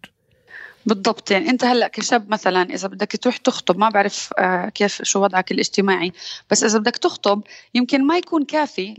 بالضبط. يعني أنت هلأ كشاب مثلا إذا بدك تروح تخطب، ما بعرف كيف شو وضعك الاجتماعي، بس إذا بدك تخطب يمكن ما يكون كافي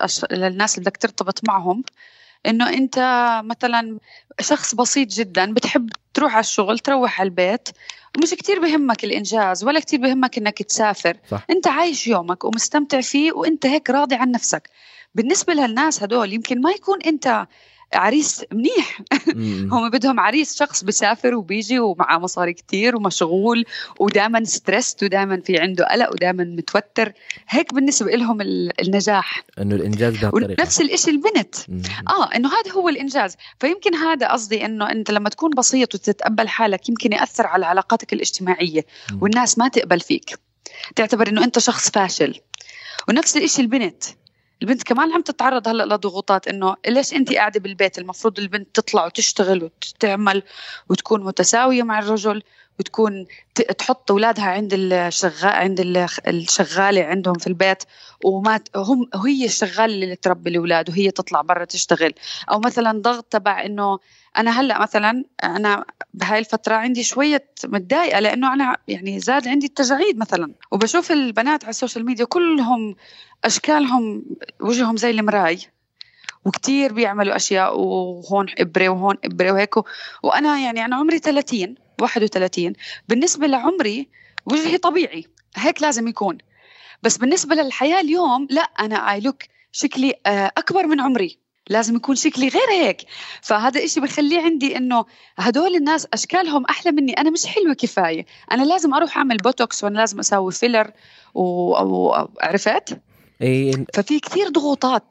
للناس اللي بدك ترتبط معهم إنه أنت مثلا شخص بسيط جدا بتحب تروح على الشغل تروح على البيت، مش كتير بهمك الإنجاز ولا كتير بهمك إنك تسافر. صح. أنت عايش يومك ومستمتع فيه وأنت هيك راضي عن نفسك. بالنسبة للناس هدول يمكن ما يكون أنت عريس منيح هم بدهم عريس شخص بيسافر وبيجي ومعه مصاري كتير ومشغول ودائما ستريس ودائما في عنده قلق ودائما متوتر. هيك بالنسبة لهم النجاح إنه الإنجاز بهالطريقة. ونفس الإشي البنت آه إنه هذا هو الإنجاز. فيمكن هذا قصدي إنه أنت لما تكون بسيط وتتقبل حالك يمكن يأثر على علاقاتك الاجتماعية م. والناس ما تقبل فيك، تعتبر إنه أنت شخص فاشل. ونفس الإشي البنت البنت كمان عم تتعرض هلأ لضغوطات إنه ليش أنتي قاعدة بالبيت؟ المفروض البنت تطلع وتشتغل وتعمل وتكون متساوية مع الرجل وتكون تحط أولادها عند الشغال عند الشغالة عندهم في البيت، وما هم هي الشغالة اللي تربي الأولاد وهي تطلع برا تشتغل. أو مثلا ضغط تبع إنه أنا هلأ مثلا أنا بهاي الفترة عندي شوية متضايقة لأنه أنا يعني زاد عندي التجاعيد مثلا، وبشوف البنات على السوشيال ميديا كلهم أشكالهم وجههم زي المراي وكتير بيعملوا أشياء وهون إبرة وهون إبرة وهيك. وأنا يعني أنا عمري ثلاثين واحد وثلاثين، بالنسبة لعمري وجهي طبيعي هيك لازم يكون، بس بالنسبة للحياة اليوم لا، أنا آيلوك شكلي أكبر من عمري، لازم يكون شكلي غير هيك. فهذا إشي بخليه عندي إنه هدول الناس أشكالهم أحلى مني، أنا مش حلوة كفاية، أنا لازم أروح أعمل بوتوكس وأنا لازم أسوي فيلر وعرفت. إيه. ففي كتير ضغوطات.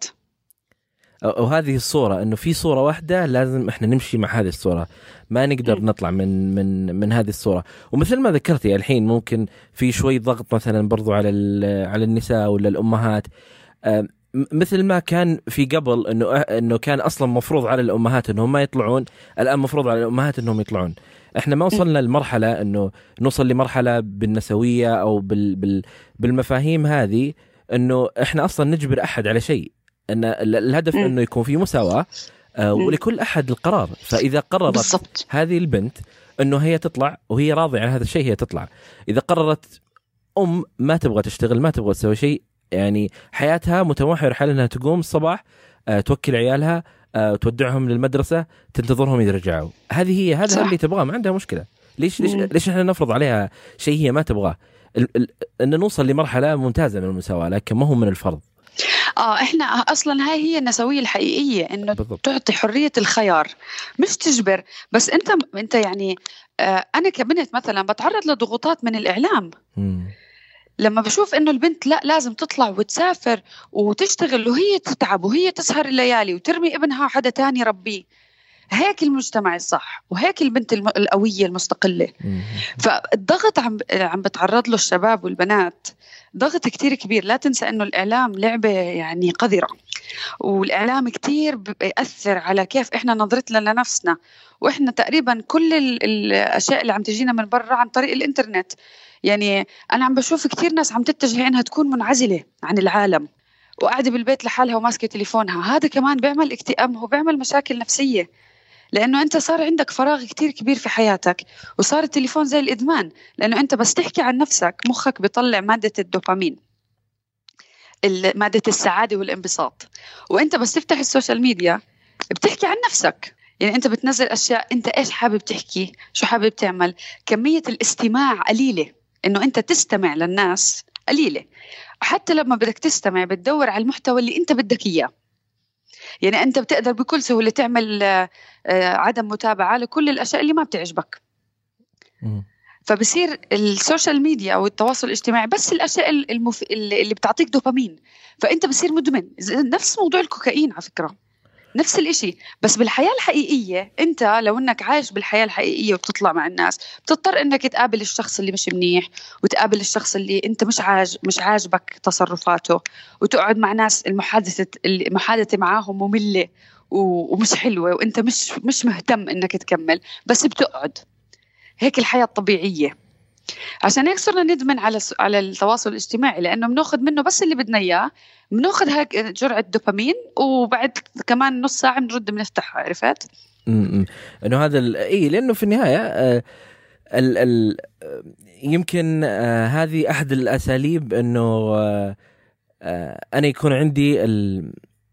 وهذه الصورة إنه في صورة واحدة لازم إحنا نمشي مع هذه الصورة، ما نقدر م. نطلع من من من هذه الصورة. ومثل ما ذكرتي الحين ممكن في شوي ضغط مثلا برضو على على النساء ولا الأمهات، مثل ما كان في قبل إنه إنه كان أصلا مفروض على الأمهات إنهم ما يطلعون، الآن مفروض على الأمهات إنهم يطلعون. إحنا ما وصلنا لمرحلة إنه نوصل لمرحلة بالنسوية أو بال بال بالمفاهيم هذه إنه إحنا أصلا نجبر أحد على شيء. أن الهدف م. إنه يكون في مساواة آه ولكل أحد القرار. فإذا قررت بالضبط. هذه البنت إنه هي تطلع وهي راضية عن هذا الشيء هي تطلع. إذا قررت أم ما تبغى تشتغل ما تبغى تسوي شيء، يعني حياتها متمحور حال أنها تقوم الصباح آه توكل عيالها آه تودعهم للمدرسة تنتظرهم إذا رجعوا، هذه هي هذا اللي تبغاه، ما عندها مشكلة. ليش ليش ليش إحنا نفرض عليها شيء هي ما تبغاه؟ أن نوصل لمرحلة ممتازة من المساواة لكن ما هو من الفرض. آه إحنا أصلاً هاي هي النسوية الحقيقية، إنه بالضبط. تعطي حرية الخيار مش تجبر. بس أنت أنت يعني آه أنا كبنت مثلاً بتعرض لضغوطات من الإعلام م. لما بشوف إنه البنت لا لازم تطلع وتسافر وتشتغل وهي تتعب وهي تسهر الليالي وترمي ابنها حدا تاني ربيه. هيك المجتمع الصح وهيك البنت القوية المستقلة. م. فالضغط عم عم بتعرض له الشباب والبنات ضغط كتير كبير. لا تنسى إنه الإعلام لعبة يعني قذرة، والإعلام كتير بيأثر على كيف إحنا نظرتنا لنفسنا، وإحنا تقريبا كل الأشياء اللي عم تجينا من برا عن طريق الإنترنت. يعني أنا عم بشوف كتير ناس عم تتجه إنها تكون منعزلة عن العالم وقاعدة بالبيت لحالها وماسكة تليفونها. هذا كمان بيعمل اكتئاب وبيعمل مشاكل نفسية، لأنه أنت صار عندك فراغ كتير كبير في حياتك، وصار التليفون زي الإدمان. لأنه أنت بس تحكي عن نفسك مخك بيطلع مادة الدوبامين، مادة السعادة والانبساط، وأنت بس تفتح السوشيال ميديا بتحكي عن نفسك. يعني أنت بتنزل أشياء أنت إيش حابب تحكي، شو حابب تعمل. كمية الاستماع قليلة، إنه أنت تستمع للناس قليلة. حتى لما بدك تستمع بتدور على المحتوى اللي أنت بدك إياه. يعني أنت بتقدر بكل سهولة تعمل عدم متابعة لكل الأشياء اللي ما بتعجبك. م. فبصير السوشيال ميديا أو التواصل الاجتماعي بس الأشياء المف... اللي بتعطيك دوبامين، فأنت بصير مدمن. نفس موضوع الكوكايين على فكرة، نفس الاشي. بس بالحياة الحقيقية أنت لو أنك عايش بالحياة الحقيقية وبتطلع مع الناس، بتضطر أنك تقابل الشخص اللي مش منيح، وتقابل الشخص اللي أنت مش عاج مش عاجبك تصرفاته، وتقعد مع ناس المحادثة المحادثة معاهم مملة ومش حلوة، وأنت مش مش مهتم أنك تكمل، بس بتقعد. هيك الحياة الطبيعية. عشان هيك صرنا ندمن على على التواصل الاجتماعي، لأنه بناخذ منه بس اللي بدنا إياه، بناخذ هيك جرعة دوبامين، وبعد كمان نص ساعة بنرد بنفتحها. عرفت؟ امم إنه هذا إيه، لأنه في النهاية آه ال ال يمكن آه هذه أحد الأساليب إنه آه آه أنا يكون عندي ال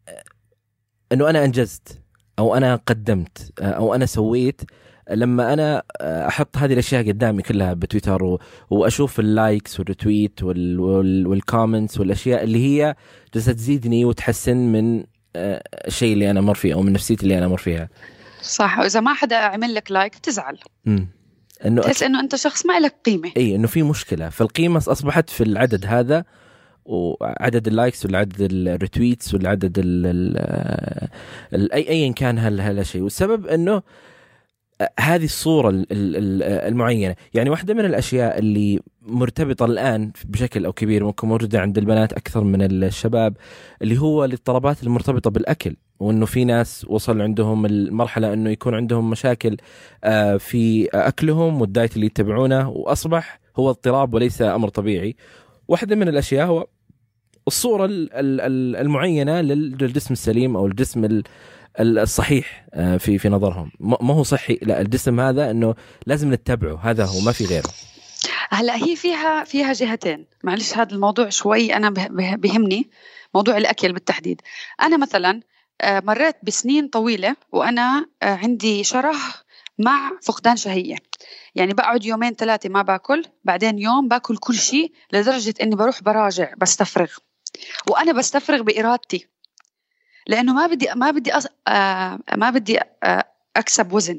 إنه أنا أنجزت أو أنا قدمت آه أو أنا سويت، لما أنا أحط هذه الأشياء قدامي كلها بتويتر وأشوف اللايكس والريتويت والكومنتس والأشياء اللي هي جالسة تزيدني وتحسن من الشيء اللي أنا مر فيه أو من نفسيتي اللي أنا مر فيها. صح. وإذا ما حدا عمل لك لايك تزعل، امم إنه تحس إنه أنت شخص ما لك قيمة. إيه، إنه في مشكلة. فالقيمة أصبحت في العدد هذا، وعدد اللايكس والعدد الريتويتس والعدد ال ال أي أيا كان هالشيء. والسبب إنه هذه الصورة المعينة. يعني واحدة من الأشياء اللي مرتبطة الآن بشكل أو كبير ممكن موجودة عند البنات أكثر من الشباب، اللي هو الاضطرابات المرتبطة بالأكل، وأنه في ناس وصل عندهم المرحلة أنه يكون عندهم مشاكل في أكلهم والدايت اللي يتبعونه، وأصبح هو اضطراب وليس أمر طبيعي. واحدة من الأشياء هو الصورة المعينة للجسم السليم أو الجسم الصحيح في في نظرهم. ما هو صحي، لا، الجسم هذا انه لازم نتبعه، هذا هو، ما في غيره. هلا هي فيها فيها جهتين. معلش هذا الموضوع شوي انا بيهمني، موضوع الاكل بالتحديد. انا مثلا مريت بسنين طويله وانا عندي شره مع فقدان شهيه. يعني بقعد يومين ثلاثه ما باكل، بعدين يوم باكل كل شيء، لدرجه اني بروح براجع بستفرغ، وانا بستفرغ بارادتي، لأنه ما بدي ما بدي أص... آه... ما بدي آه... أكسب وزن.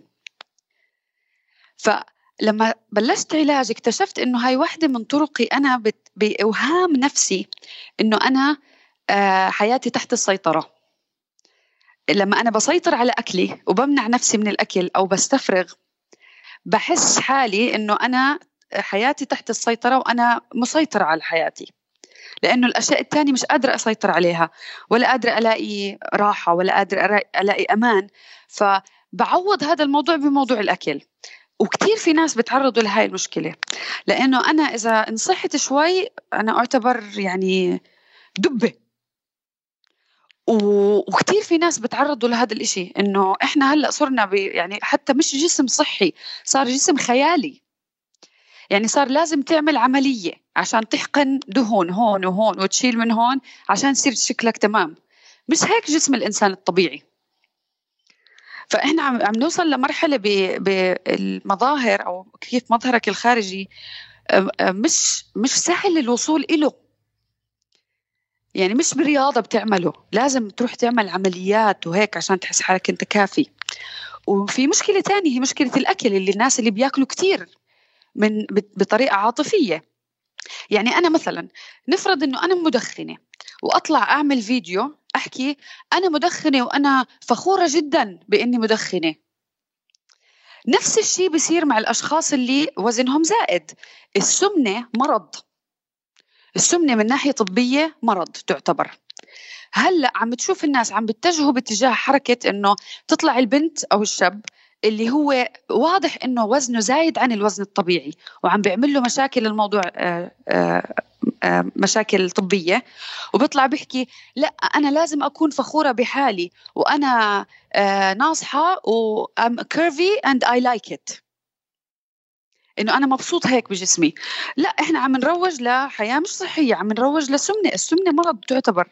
فلما بلشت علاج اكتشفت إنه هاي واحدة من طرقي أنا بت... بأوهام نفسي إنه أنا آه... حياتي تحت السيطرة. لما أنا بسيطر على أكلي وبمنع نفسي من الأكل أو بستفرغ، بحس حالي إنه أنا حياتي تحت السيطرة وأنا مسيطرة على حياتي، لأنه الأشياء التانية مش قادرة أسيطر عليها، ولا قادرة ألاقي راحة، ولا قادرة ألاقي أمان. فبعوض هذا الموضوع بموضوع الأكل. وكتير في ناس بتعرضوا لهاي المشكلة، لأنه أنا إذا انصحت شوي أنا أعتبر يعني دبة. وكتير في ناس بتعرضوا لهذا الإشي، إنه إحنا هلأ صرنا يعني حتى مش جسم صحي، صار جسم خيالي. يعني صار لازم تعمل عملية عشان تحقن دهون هون وهون وتشيل من هون عشان يصير شكلك تمام. مش هيك جسم الإنسان الطبيعي. فإحنا عم عم نوصل لمرحلة بالمظاهر أو كيف مظهرك الخارجي مش مش سهل الوصول إله. يعني مش برياضة بتعمله، لازم تروح تعمل عمليات وهيك عشان تحس حالك أنت كافي. وفي مشكلة تانية، هي مشكلة الأكل، اللي الناس اللي بياكلوا كتير من بطريقة عاطفية. يعني أنا مثلا نفرض أنه أنا مدخنة وأطلع أعمل فيديو أحكي أنا مدخنة وأنا فخورة جدا بإني مدخنة. نفس الشيء بيصير مع الأشخاص اللي وزنهم زائد. السمنة مرض، السمنة من ناحية طبية مرض تعتبر. هلأ عم تشوف الناس عم بتجهوا باتجاه حركة أنه تطلع البنت أو الشاب اللي هو واضح إنه وزنه زايد عن الوزن الطبيعي، وعم بيعمل له مشاكل، الموضوع آآ آآ آآ مشاكل طبية، وبيطلع بيحكي لا أنا لازم أكون فخورة بحالي، وأنا ناصحة و I'm curvy and I like it، إنه أنا مبسوط هيك بجسمي. لا، إحنا عم نروج لحياة مش صحية، عم نروج لسمنة. السمنة مرض تعتبر.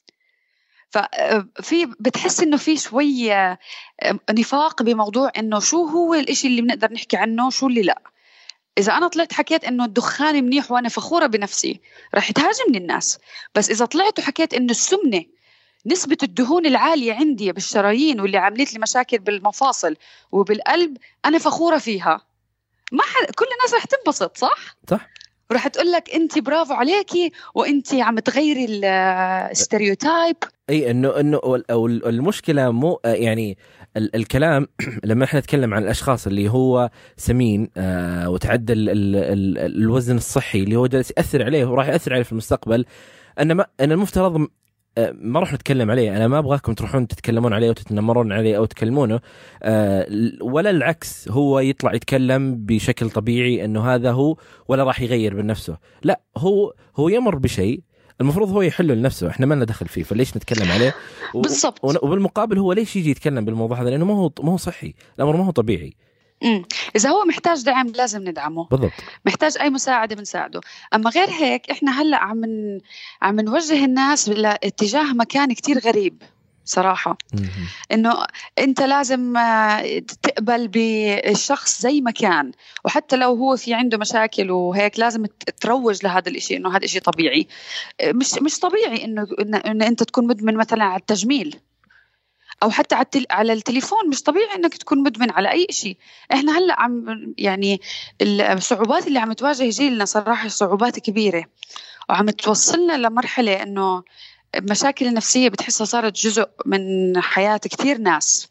ففي بتحس إنه في شوية نفاق بموضوع إنه شو هو الإشي اللي بنقدر نحكي عنه، شو اللي لا. إذا أنا طلعت حكيت إنه الدخان منيح وأنا فخورة بنفسي رح تهاجمني الناس. بس إذا طلعت وحكيت إنه السمنة نسبة الدهون العالية عندي بالشرايين واللي عملت لي مشاكل بالمفاصل وبالقلب أنا فخورة فيها، ما حد... كل الناس رح تنبسط. صح؟ صح. ورح تقول لك أنت برافو عليكي وأنت عم تغيري الستيريوتايب. أي إنه إنه أو المشكلة مو يعني ال الكلام لما احنا نتكلم عن الأشخاص اللي هو سمين آه وتعدى ال ال ال الوزن الصحي اللي هو جالس يأثر عليه وراح يأثر عليه في المستقبل، أن ما أن المفترض ما راح نتكلم عليه. أنا ما أبغاكم تروحون تتكلمون عليه وتتنمرون عليه أو تكلمونه أه ولا العكس، هو يطلع يتكلم بشكل طبيعي أنه هذا هو ولا راح يغير من نفسه. لا، هو هو يمر بشيء المفروض هو يحله لنفسه، إحنا ما لنا دخل فيه، فليش نتكلم عليه؟ بالضبط. وبالمقابل هو ليش يجي يتكلم بالموضوع هذا؟ لأنه ما هو ما هو صحي، الأمر ما هو طبيعي. امم إذا هو محتاج دعم لازم ندعمه. بالضبط. محتاج أي مساعدة بنساعده. أما غير هيك إحنا هلأ عم من عم نوجه الناس لاتجاه مكان كتير غريب صراحة. إنه أنت لازم تقبل بالشخص زي ما كان، وحتى لو هو في عنده مشاكل وهيك لازم تروج لهذا الإشي إنه هذا إشي طبيعي. مش مش طبيعي إنه إن أنت تكون مدمن مثلا على التجميل أو حتى على التليفون. مش طبيعي إنك تكون مدمن على أي شيء. إحنا هلأ عم يعني الصعوبات اللي عم تواجه جيلنا صراحة صعوبات كبيرة، وعم توصلنا لمرحلة إنه مشاكل النفسية بتحسها صارت جزء من حياة كتير ناس.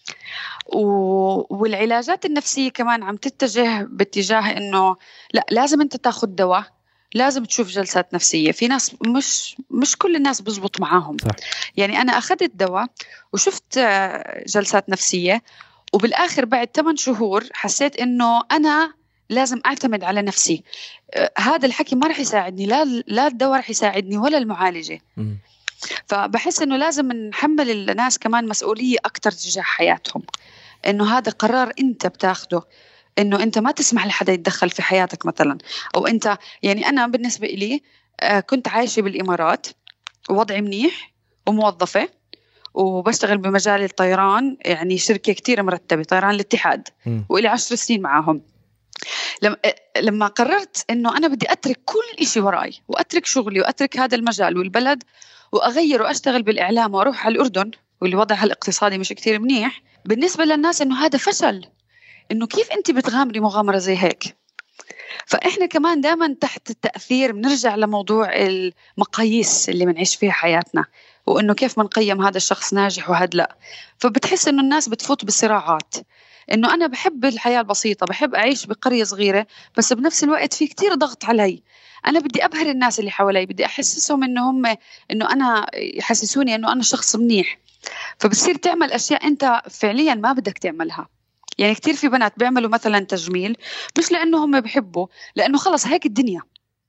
والعلاجات النفسية كمان عم تتجه باتجاه إنه لا، لازم أنت تاخد دواء، لازم تشوف جلسات نفسية. في ناس مش مش كل الناس بزبط معاهم. صح. يعني أنا أخذت دواء وشفت جلسات نفسية، وبالآخر بعد ثمان شهور حسيت إنه أنا لازم أعتمد على نفسي. هذا الحكي ما رح يساعدني، لا لا الدواء رح يساعدني ولا المعالجة. م. فبحس إنه لازم نحمل الناس كمان مسؤولية أكتر تجاه حياتهم، إنه هذا قرار أنت بتاخده، إنه أنت ما تسمح لحدا يتدخل في حياتك مثلا. أو أنت يعني أنا بالنسبة إلي كنت عايشة بالإمارات ووضعي منيح وموظفة وبشتغل بمجال الطيران، يعني شركة كتير مرتبة، طيران الاتحاد، وإلي عشر سنين معهم. لما قررت إنه أنا بدي أترك كل إشي وراي وأترك شغلي وأترك هذا المجال والبلد وأغير وأشتغل بالإعلام وأروح على الأردن واللي وضعها الاقتصادي مش كتير منيح، بالنسبة للناس إنه هذا فشل، إنه كيف أنت بتغامري مغامرة زي هيك. فإحنا كمان دائما تحت التأثير بنرجع لموضوع المقاييس اللي بنعيش فيها حياتنا، وإنه كيف منقيم هذا الشخص ناجح وهذا لا. فبتحس إنه الناس بتفوت بصراعات، إنه أنا بحب الحياة البسيطة، بحب أعيش بقرية صغيرة، بس بنفس الوقت في كتير ضغط علي. أنا بدي أبهر الناس اللي حوالي، بدي أحسسهم إنه هم إنه أنا يحسسوني إنه أنا شخص منيح. فبصير تعمل أشياء أنت فعليا ما بدك تعملها. يعني كتير في بنات بيعملوا مثلا تجميل مش لأنه هم بيحبوا، لأنه خلص هيك الدنيا.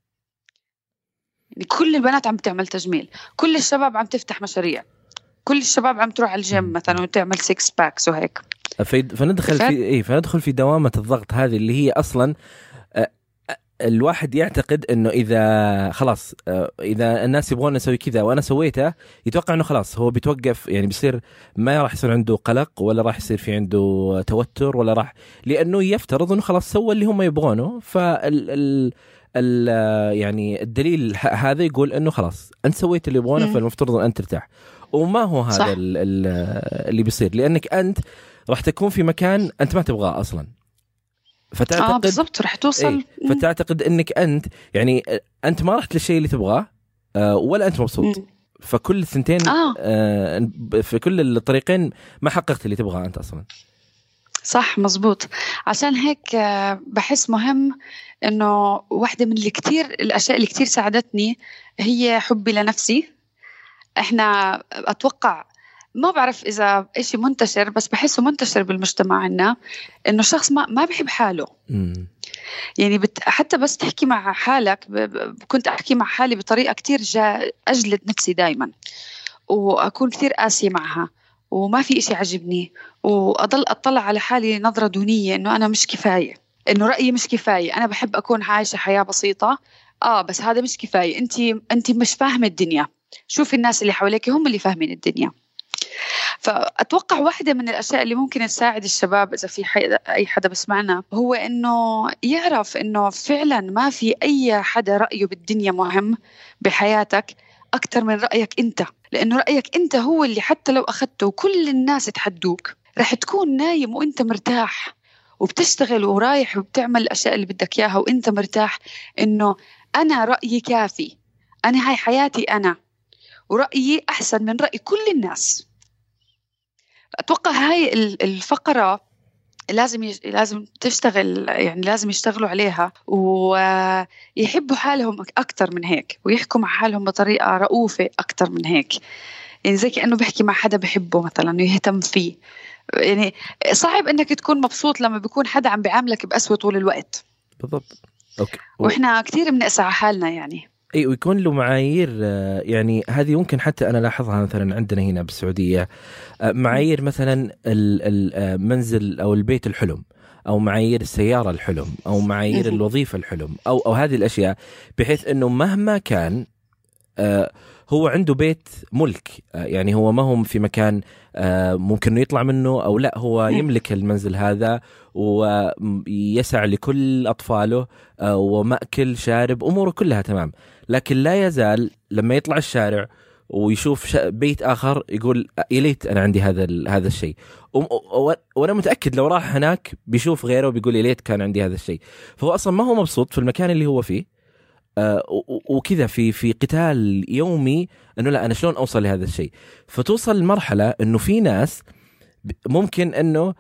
يعني كل البنات عم تعمل تجميل، كل الشباب عم تفتح مشاريع، كل الشباب عم تروح على الجيم مثلا وتعمل سيكس باكس وهيك. فندخل في إيه فندخل في دوامة الضغط هذه اللي هي أصلا الواحد يعتقد انه اذا خلاص اذا الناس يبغون نسوي كذا وانا سويته، يتوقع انه خلاص هو بيتوقف، يعني بيصير ما راح يصير عنده قلق ولا راح يصير في عنده توتر ولا راح، لانه يفترض انه خلاص سوى اللي هم يبغونه. فال ال ال يعني الدليل هذا يقول انه خلاص انت سويت اللي يبغونه، فالمفترض ان انت ترتاح. وما هو هذا اللي بيصير، لانك انت راح تكون في مكان انت ما تبغاه اصلا. فتعتقد آه بالضبط رح توصل. إيه؟ فتعتقد انك انت يعني انت ما رحت للشيء اللي تبغاه آه ولا انت مبسوط. مم. فكل الثنتين آه. آه في كل الطريقين ما حققت اللي تبغاه انت اصلا. صح مزبوط. عشان هيك بحس مهم انه واحدة من الكتير الاشياء اللي كتير ساعدتني هي حبي لنفسي. احنا اتوقع ما بعرف إذا إشي منتشر، بس بحسه منتشر بالمجتمع عنا، إنه الشخص ما ما بيحب حاله. مم. يعني بت حتى بس تحكي مع حالك ب... ب... كنت أحكي مع حالي بطريقة كتير جا... أجلد نفسي دايما، وأكون كتير قاسية معها، وما في إشي عجبني، وأضل أطلع على حالي نظرة دونية إنه أنا مش كفاية، إنه رأيي مش كفاية، أنا بحب أكون عايشة حياة بسيطة، آه بس هذا مش كفاية، أنتي أنتي مش فاهمة الدنيا، شوفي الناس اللي حواليك هم اللي فاهمين الدنيا. فأتوقع واحدة من الأشياء اللي ممكن تساعد الشباب إذا في حي... أي حدا بسمعنا هو إنه يعرف إنه فعلا ما في أي حدا رأيه بالدنيا مهم بحياتك أكتر من رأيك أنت، لأنه رأيك أنت هو اللي حتى لو أخذته وكل الناس تحدوك رح تكون نايم وأنت مرتاح وبتشتغل ورايح وبتعمل الأشياء اللي بدك إياها وأنت مرتاح، إنه أنا رأيي كافي، أنا هاي حياتي أنا ورأيي أحسن من رأي كل الناس. أتوقع هاي الفقرة لازم يج... لازم تشتغل، يعني لازم يشتغلوا عليها ويحبوا حالهم أكتر من هيك ويحكوا مع حالهم بطريقة رؤوفة أكتر من هيك، يعني زي كأنه بيحكي مع حدا بحبه مثلا ويهتم فيه. يعني صعب إنك تكون مبسوط لما بيكون حدا عم بيعاملك بأسوأ طول الوقت. بالضبط. أوكي. وإحنا كتير بنقسى على حالنا يعني. اي ويكون له معايير، يعني هذه ممكن حتى انا لاحظها مثلا عندنا هنا بالسعوديه، معايير مثلا المنزل او البيت الحلم، او معايير السياره الحلم، او معايير الوظيفه الحلم، او او هذه الاشياء، بحيث انه مهما كان هو عنده بيت ملك، يعني هو ما هو في مكان ممكن يطلع منه او لا، هو يملك المنزل هذا ويسع لكل اطفاله ومأكل شارب اموره كلها تمام، لكن لا يزال لما يطلع الشارع ويشوف بيت آخر يقول يا ليت أنا عندي هذا هذا الشيء، وأنا متأكد لو راح هناك بيشوف غيره وبيقول يا ليت كان عندي هذا الشيء. فهو أصلا ما هو مبسوط في المكان اللي هو فيه، وكذا في في قتال يومي إنه لا أنا شلون أوصل لهذا الشيء. فتوصل لمرحلة إنه في ناس ممكن إنه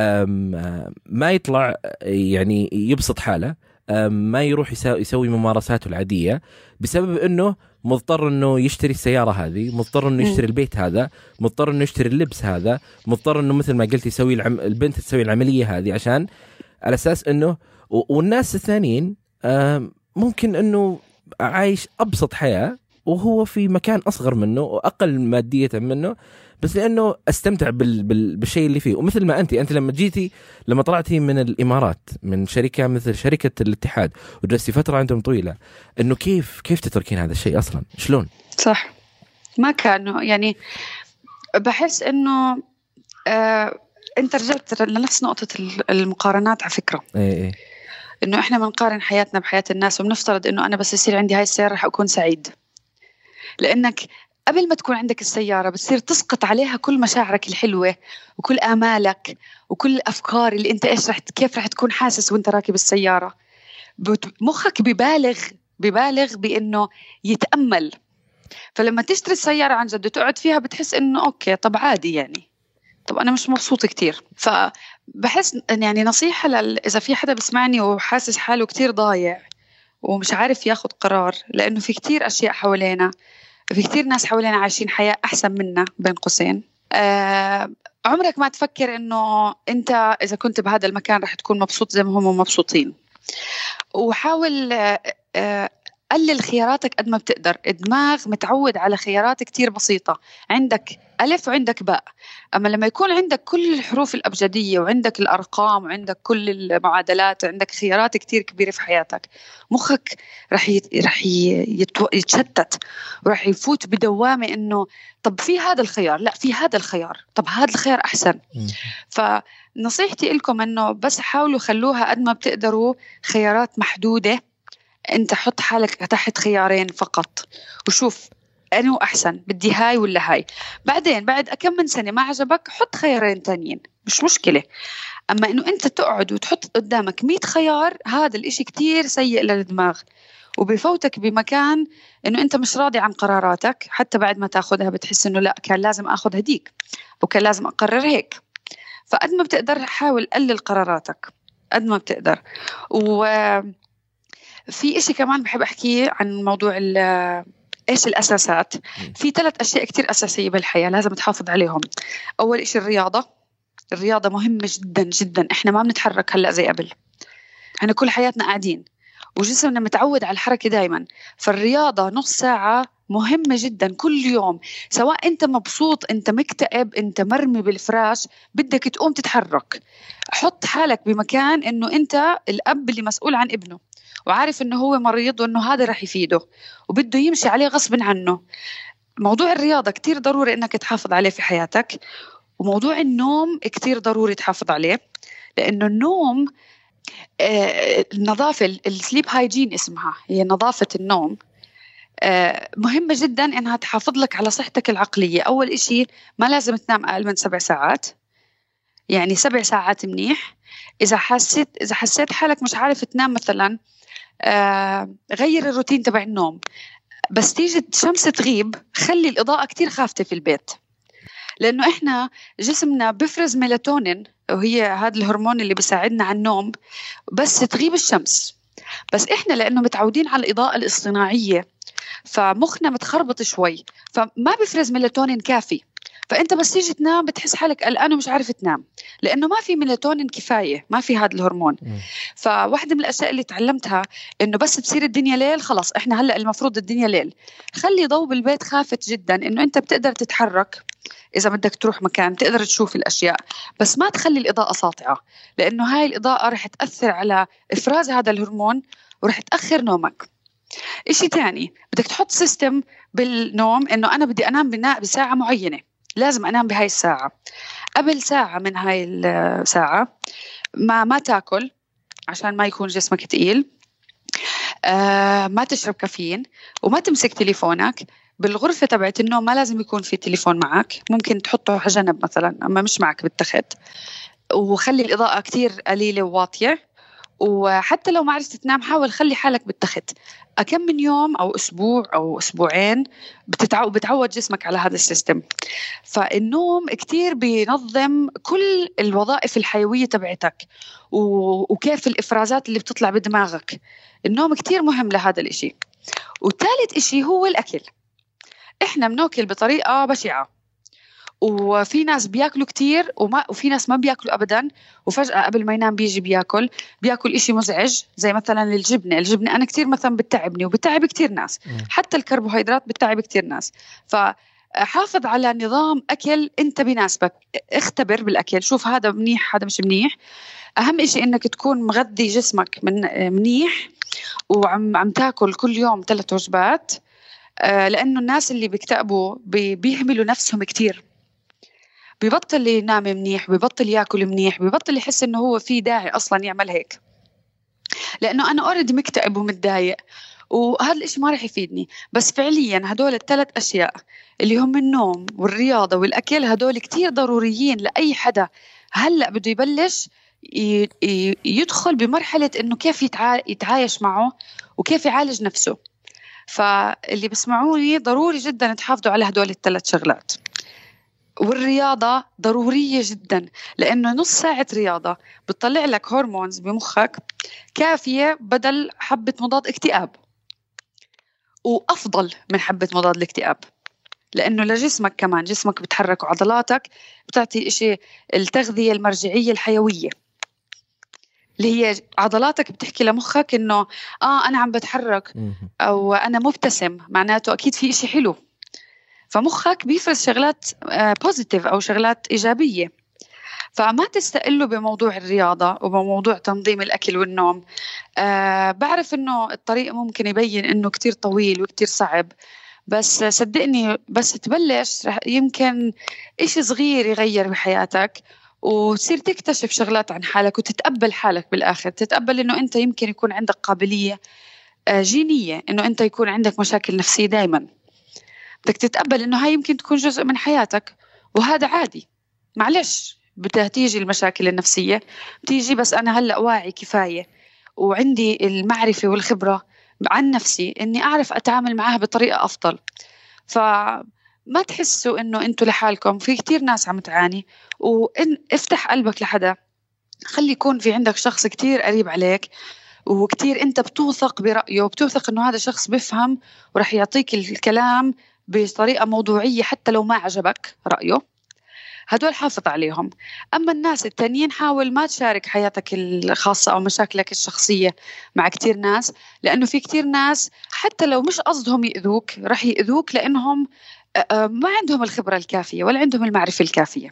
ما يطلع يعني يبسط حاله، ما يروح يسوي ممارساته العادية بسبب إنه مضطر إنه يشتري السيارة هذه، مضطر إنه يشتري البيت هذا، مضطر إنه يشتري اللبس هذا، مضطر إنه مثل ما قلت يسوي العم... البنت تسوي العملية هذه عشان على أساس إنه و... والناس الثانيين ممكن إنه عايش أبسط حياة وهو في مكان أصغر منه وأقل مادية منه، بس لأنه استمتع بال... بال... بالشيء اللي فيه. ومثل ما أنت أنت لما جيتي لما طلعتي من الإمارات من شركة مثل شركة الاتحاد ودرستي فترة عندهم طويلة، إنه كيف كيف تتركين هذا الشيء أصلا؟ شلون؟ صح، ما كانوا يعني بحس إنه آه... أنت رجعت لنفس نقطة المقارنات على فكرة. إيه إيه. إنه إحنا بنقارن حياتنا بحياة الناس وبنفترض إنه أنا بس يصير عندي هاي السيارة رح أكون سعيد، لأنك قبل ما تكون عندك السيارة بتصير تسقط عليها كل مشاعرك الحلوة وكل آمالك وكل الأفكار اللي أنت إيش رح كيف رح تكون حاسس وأنت راكب السيارة. مخك ببالغ ببالغ بأنه يتأمل، فلما تشتري السيارة عن جد وتقعد فيها بتحس إنه أوكي طب عادي، يعني طب أنا مش مبسوط كتير. فبحس يعني نصيحة لل... إذا في حدا بسمعني وحاسس حاله كتير ضايع ومش عارف ياخد قرار، لأنه في كتير أشياء حوالينا، في كتير ناس حوالينا عايشين حياة أحسن منا بين قوسين. آه عمرك ما تفكر إنه أنت إذا كنت بهذا المكان رح تكون مبسوط زي ما هم مبسوطين، وحاول آه آه قلل خياراتك قد ما بتقدر. الدماغ متعود على خيارات كتير بسيطة، عندك ألف وعندك باء، أما لما يكون عندك كل الحروف الأبجدية وعندك الأرقام وعندك كل المعادلات وعندك خيارات كتير كبيرة في حياتك، مخك رح يت... رح يتو... يتشتت ورح يفوت بدوامة إنه طب في هذا الخيار، لا في هذا الخيار، طب هذا الخيار أحسن. فنصيحتي لكم إنه بس حاولوا خلوها قد ما بتقدروا خيارات محدودة. أنت حط حالك تحت خيارين فقط وشوف أنه أحسن، بدي هاي ولا هاي. بعدين بعد كم من سنة ما عجبك حط خيارين تانيين، مش مشكلة. أما أنه أنت تقعد وتحط قدامك مئة خيار، هذا الإشي كتير سيء للدماغ وبيفوتك بمكان أنه أنت مش راضي عن قراراتك، حتى بعد ما تاخدها بتحس أنه لا كان لازم أخذ هديك وكان لازم أقرر هيك. فقد ما بتقدر حاول قلل قراراتك قد ما بتقدر. و في إشي كمان بحب أحكي عن موضوع إيش الأساسات. في ثلاث أشياء كتير أساسية بالحياة لازم تحافظ عليهم. أول إشي الرياضة. الرياضة مهمة جدا جدا، إحنا ما بنتحرك هلأ زي قبل، إحنا كل حياتنا قاعدين وجسمنا متعود على الحركة دايما. فالرياضة نص ساعة مهمة جدا كل يوم، سواء أنت مبسوط أنت مكتئب أنت مرمي بالفراش بدك تقوم تتحرك. حط حالك بمكان إنه أنت الأب اللي مسؤول عن ابنه وعارف إنه هو مريض وإنه هذا رح يفيده وبده يمشي عليه غصب عنه. موضوع الرياضة كتير ضروري إنك تحافظ عليه في حياتك، وموضوع النوم كتير ضروري تحافظ عليه، لأنه النوم آه النظافة السليب هايجين اسمها، هي نظافة النوم آه مهمة جدا إنها تحافظ لك على صحتك العقلية. أول إشي ما لازم تنام أقل من سبع ساعات، يعني سبع ساعات منيح. إذا حسيت إذا حسيت حالك مش عارف تنام مثلا آه غير الروتين تبع النوم، بس تيجي الشمس تغيب خلي الإضاءة كتير خافتة في البيت، لأنه إحنا جسمنا بفرز ميلاتونين وهي هذا الهرمون اللي بيساعدنا على النوم بس تغيب الشمس. بس إحنا لأنه متعودين على الإضاءة الاصطناعية فمخنا متخربط شوي، فما بفرز ميلاتونين كافي، فأنت بس تيجي تنام بتحس حالك قلقان ومش عارف تنام لأنه ما في ميلاتونين كفاية، ما في هذا الهرمون. فواحدة من الأشياء اللي تعلمتها إنه بس تصير الدنيا ليل خلاص إحنا هلأ المفروض الدنيا ليل، خلي ضوء بالبيت خافت جدا، إنه أنت بتقدر تتحرك إذا بدك تروح مكان تقدر تشوف الأشياء، بس ما تخلي الإضاءة ساطعة، لأنه هاي الإضاءة رح تأثر على إفراز هذا الهرمون ورح تأخر نومك. إشي تاني بدك تحط سيستم بالنوم، إنه أنا بدي أنام بناء بساعة معينة، لازم أنام بهاي الساعة، قبل ساعة من هاي الساعة ما ما تاكل عشان ما يكون جسمك تقيل، آه ما تشرب كافيين، وما تمسك تليفونك. بالغرفة تبعت النوم ما لازم يكون في تليفون معك، ممكن تحطه على جنب مثلا أما مش معك بالتخت، وخلي الإضاءة كتير قليلة وواطية. وحتى لو ما عرفت تنام حاول خلي حالك بالتخت أكم من يوم أو أسبوع أو أسبوعين، بتتعود بتعود جسمك على هذا السيستم. فالنوم كتير بينظم كل الوظائف الحيوية تبعتك وكيف الإفرازات اللي بتطلع بدماغك. النوم كتير مهم لهذا الإشي. وثالث إشي هو الأكل، إحنا بناكل بطريقة بشعة، وفي ناس بياكلوا كتير وما وفي ناس ما بياكلوا أبدا، وفجأة قبل ما ينام بيجي بياكل بياكل إشي مزعج زي مثلا الجبنة. الجبنة أنا كتير مثلا بتعبني وبتعب كتير ناس، حتى الكربوهيدرات بتعب كتير ناس. فحافظ على نظام أكل أنت بيناسبك، اختبر بالأكل شوف هذا منيح هذا مش منيح. أهم إشي إنك تكون مغذي جسمك من منيح وعم عم تاكل كل يوم ثلاث وجبات، لأنه الناس اللي بيكتئبوا بيهملوا نفسهم كتير، بيبطل ينام منيح، بيبطل ياكل منيح، بيبطل يحس إنه هو في داعي أصلاً يعمل هيك، لأنه أنا أوريدي مكتئب ومتضايق وهذا الإشي ما رح يفيدني. بس فعلياً هدول الثلاث أشياء اللي هم النوم والرياضة والأكل هدول كتير ضروريين لأي حدا هلأ بده يبلش يدخل بمرحلة إنه كيف يتعايش معه وكيف يعالج نفسه. فاللي بسمعوني ضروري جداً تحافظوا على هدول الثلاث شغلات. والرياضة ضرورية جدا، لأنه نص ساعة رياضة بتطلع لك هرمونز بمخك كافية بدل حبة مضاد اكتئاب، وأفضل من حبة مضاد الاكتئاب، لأنه لجسمك كمان جسمك بتحرك وعضلاتك بتعطي إشي التغذية المرجعية الحيوية اللي هي عضلاتك بتحكي لمخك إنه آه أنا عم بتحرك أو أنا مبتسم، معناته أكيد في إشي حلو، فمخك بيفرز شغلات بوزيتيف أو شغلات إيجابية. فما تستقلوا بموضوع الرياضة وبموضوع تنظيم الأكل والنوم. أه بعرف إنه الطريق ممكن يبين إنه كتير طويل وكتير صعب، بس صدقني بس تبلش رح يمكن إشي صغير يغير بحياتك، وتصير تكتشف شغلات عن حالك وتتقبل حالك بالآخر، تتقبل إنه أنت يمكن يكون عندك قابلية جينية إنه أنت يكون عندك مشاكل نفسية دايماً. بدك تتقبل إنه هاي يمكن تكون جزء من حياتك وهذا عادي، معلش بدها تيجي المشاكل النفسية بتيجي، بس أنا هلأ واعي كفاية وعندي المعرفة والخبرة عن نفسي إني أعرف أتعامل معها بطريقة أفضل. فما تحسوا إنه أنتوا لحالكم، في كتير ناس عم تعاني، وإن افتح قلبك لحدا، خلي يكون في عندك شخص كتير قريب عليك وكتير أنت بتوثق برأيه وبتوثق إنه هذا شخص بفهم ورح يعطيك الكلام بطريقة موضوعية حتى لو ما عجبك رأيه، هدول حافظ عليهم. أما الناس التانيين حاول ما تشارك حياتك الخاصة أو مشاكلك الشخصية مع كتير ناس، لأنه في كتير ناس حتى لو مش قصدهم يأذوك رح يأذوك لأنهم ما عندهم الخبرة الكافية ولا عندهم المعرفة الكافية.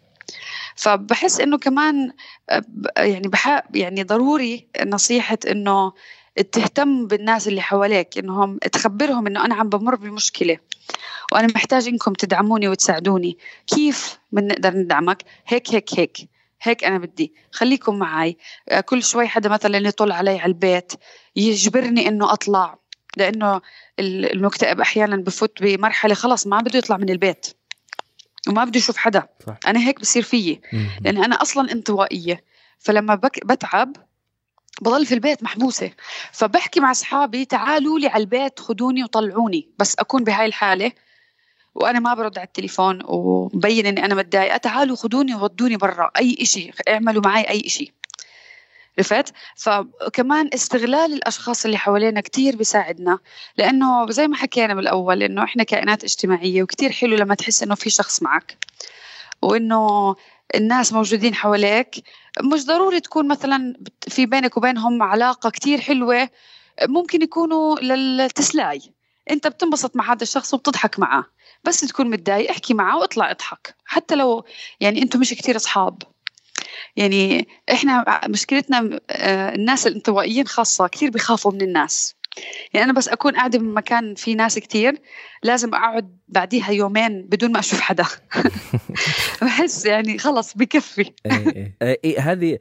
فبحس إنه كمان يعني بح يعني ضروري نصيحة إنه تهتم بالناس اللي حواليك، إنهم تخبرهم إنه أنا عم بمر بمشكلة وأنا محتاج إنكم تدعموني وتساعدوني. كيف بنقدر ندعمك؟ هيك هيك هيك هيك أنا بدي خليكم معي. كل شوي حدا مثلا يطل علي على البيت يجبرني إنه أطلع، لأنه المكتئب أحيانا بفوت بمرحلة خلاص ما بده يطلع من البيت وما بده يشوف حدا. صح. أنا هيك بصير فيي لأن أنا أصلا انطوائية، فلما بك بتعب بضل في البيت محبوسة، فبحكي مع أصحابي تعالوا لي على البيت خدوني وطلعوني، بس أكون بهاي الحالة وأنا ما برد على التليفون وبين إني أنا متضايقة، تعالوا خدوني وودوني برا، أي إشي اعملوا معي أي إشي. رفت؟ فكمان استغلال الأشخاص اللي حوالينا كتير بيساعدنا، لأنه زي ما حكينا بالأول إنه إحنا كائنات اجتماعية، وكتير حلو لما تحس إنه في شخص معك وإنه الناس موجودين حواليك. مش ضروري تكون مثلا في بينك وبينهم علاقة كتير حلوة، ممكن يكونوا للتسلاي، أنت بتنبسط مع هذا الشخص وبتضحك معه، بس تكون متضايق احكي معه واطلع اضحك، حتى لو يعني أنتم مش كتير أصحاب. يعني إحنا مشكلتنا الناس الانطوائيين خاصة كتير بيخافوا من الناس. يعني أنا بس أكون قاعدة بمكان في ناس كتير لازم أقعد بعديها يومين بدون ما أشوف حدا. بحس يعني خلص بكفي. هذه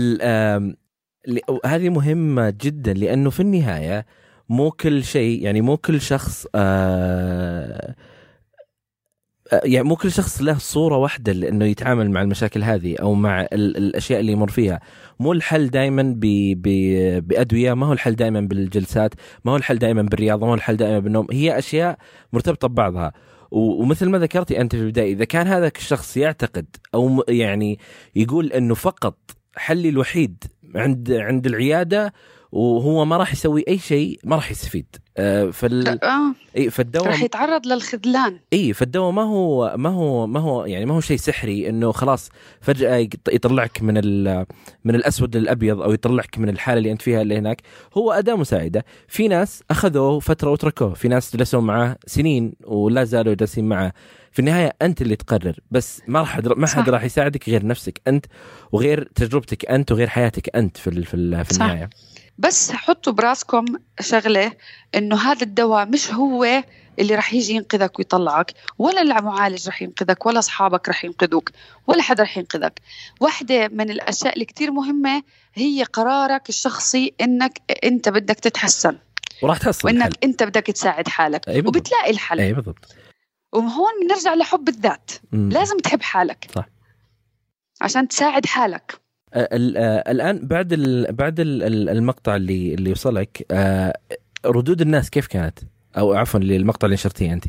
هذه مهمة جدا، لأنه في النهاية مو كل شيء، يعني مو كل شخص آه يعني مو كل شخص له صورة واحدة لأنه يتعامل مع المشاكل هذه أو مع الأشياء اللي يمر فيها. مو الحل دائما بأدوية، ما هو الحل دائما بالجلسات، ما هو الحل دائما بالرياضة، ما هو الحل دائما بالنوم. هي أشياء مرتبطة ببعضها. ومثل ما ذكرتي أنت في البداية، إذا كان هذا الشخص يعتقد أو يعني يقول أنه فقط حلي الوحيد عند عند العيادة وهو ما راح يسوي أي شيء، ما راح يستفيد. آه فال إيه فالدواء راح يتعرض للخذلان. إيه فالدواء ما هو ما هو ما هو يعني ما هو شيء سحري إنه خلاص فجأة يطلعك من ال من الأسود للأبيض أو يطلعك من الحالة اللي أنت فيها اللي هناك. هو أداة مساعدة. في ناس أخذوه فترة وتركوه، في ناس جلسوا معه سنين ولا زالوا جالسين معه. في النهاية أنت اللي تقرر، بس ما راح ما حد راح يساعدك غير نفسك أنت وغير تجربتك أنت وغير حياتك أنت في في, في النهاية. بس حطوا براسكم شغلة إنه هذا الدواء مش هو اللي رح يجي ينقذك ويطلعك، ولا المعالج رح ينقذك، ولا أصحابك رح ينقذوك، ولا حدا رح ينقذك. واحدة من الأشياء اللي كتير مهمة هي قرارك الشخصي إنك أنت بدك تتحسن وراح تحصل وإنك الحل. أنت بدك تساعد حالك. أي وبتلاقي الحل. أي بالضبط. وهون بنرجع لحب الذات. مم. لازم تحب حالك. صح. عشان تساعد حالك. الآن بعد بعد المقطع اللي اللي وصلك، ردود الناس كيف كانت؟ أو عفوا المقطع اللي نشرتيه أنت.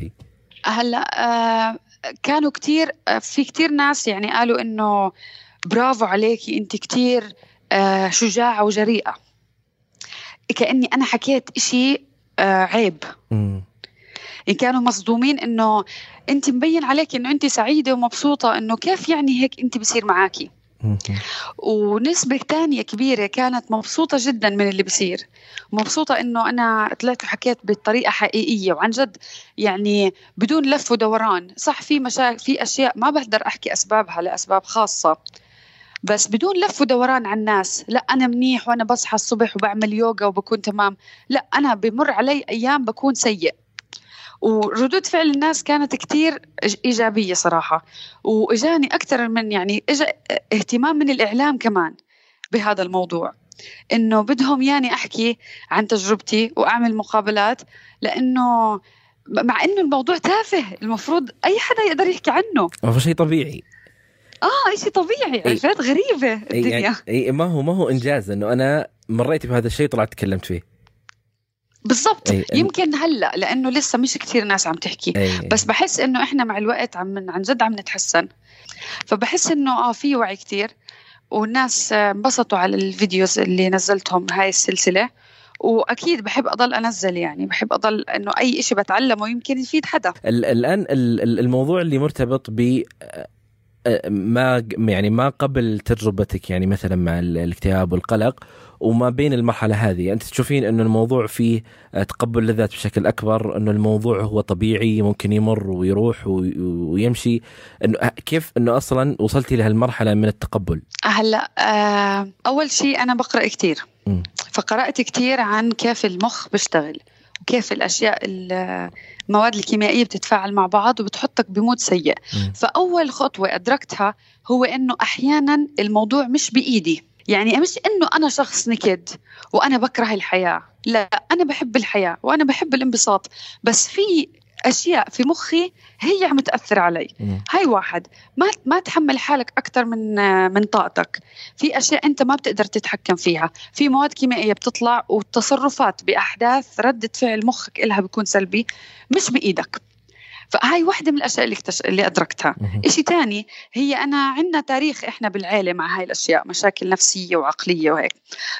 هلا كانوا كتير، في كتير ناس يعني قالوا إنه برافو عليكي، أنت كتير شجاعة وجريئة، كأني أنا حكيت إشي عيب. م. كانوا مصدومين إنه أنت مبين عليك إنه أنت سعيدة ومبسوطة، إنه كيف يعني هيك أنت بصير معاكي. ونسبة تانية كبيرة كانت مبسوطة جدا من اللي بصير، مبسوطة إنه أنا طلعت وحكيت بطريقة حقيقية وعن جد، يعني بدون لف ودوران. صح في مشاكل، في أشياء ما بقدر أحكي أسبابها لأسباب خاصة، بس بدون لف ودوران عن الناس. لا أنا منيح وأنا بصحى الصبح وبعمل يوغا وبكون تمام، لا أنا بمر علي أيام بكون سيء. وردود فعل الناس كانت كتير إيجابية صراحة، وإجاني أكثر من يعني إجا اهتمام من الإعلام كمان بهذا الموضوع، إنه بدهم يعني أحكي عن تجربتي وأعمل مقابلات، لأنه مع إنه الموضوع تافه المفروض أي حدا يقدر يحكي عنه. هو شيء طبيعي. آه إشي طبيعي. عرفت غريبة الدنيا. يعني أي ما هو ما هو إنجاز إنه أنا مريت بهذا الشيء طلعت تكلمت فيه. بالضبط. يمكن هلأ لأنه لسه مش كتير ناس عم تحكي. أي. بس بحس إنه إحنا مع الوقت عم عن جد عم نتحسن، فبحس إنه آه في وعي كتير، والناس انبسطوا على الفيديوز اللي نزلتهم هاي السلسلة. وأكيد بحب أضل أنزل، يعني بحب أضل إنه أي إشي بتعلمه يمكن يفيد حدا. الآن الموضوع اللي مرتبط ب ما يعني ما قبل تجربتك، يعني مثلا مع الاكتئاب والقلق، وما بين المرحلة هذه، أنت تشوفين أنه الموضوع فيه تقبل للذات بشكل أكبر، أنه الموضوع هو طبيعي ممكن يمر ويروح ويمشي، أنه كيف أنه أصلا وصلتي لهالمرحلة من التقبل؟ هلأ أول شيء أنا بقرأ كتير، فقرأت كتير عن كيف المخ بيشتغل وكيف الأشياء المواد الكيميائية بتتفاعل مع بعض وبتحطك بمود سيء. م. فأول خطوة أدركتها هو إنه أحيانا الموضوع مش بإيدي، يعني مش إنه أنا شخص نكد وأنا بكره الحياة، لا، أنا بحب الحياة وأنا بحب الانبساط، بس في أشياء في مخي هي عم تأثر علي. م. هاي واحد، ما ما تحمل حالك أكتر من من طاقتك. في أشياء أنت ما بتقدر تتحكم فيها، في مواد كيميائية بتطلع والتصرفات بأحداث ردة فعل مخك إلها بيكون سلبي، مش بإيدك. فهاي واحدة من الأشياء اللي, اكتش... اللي أدركتها. م. إشي تاني هي أنا عندنا تاريخ إحنا بالعائلة مع هاي الأشياء، مشاكل نفسية وعقلية وهيك.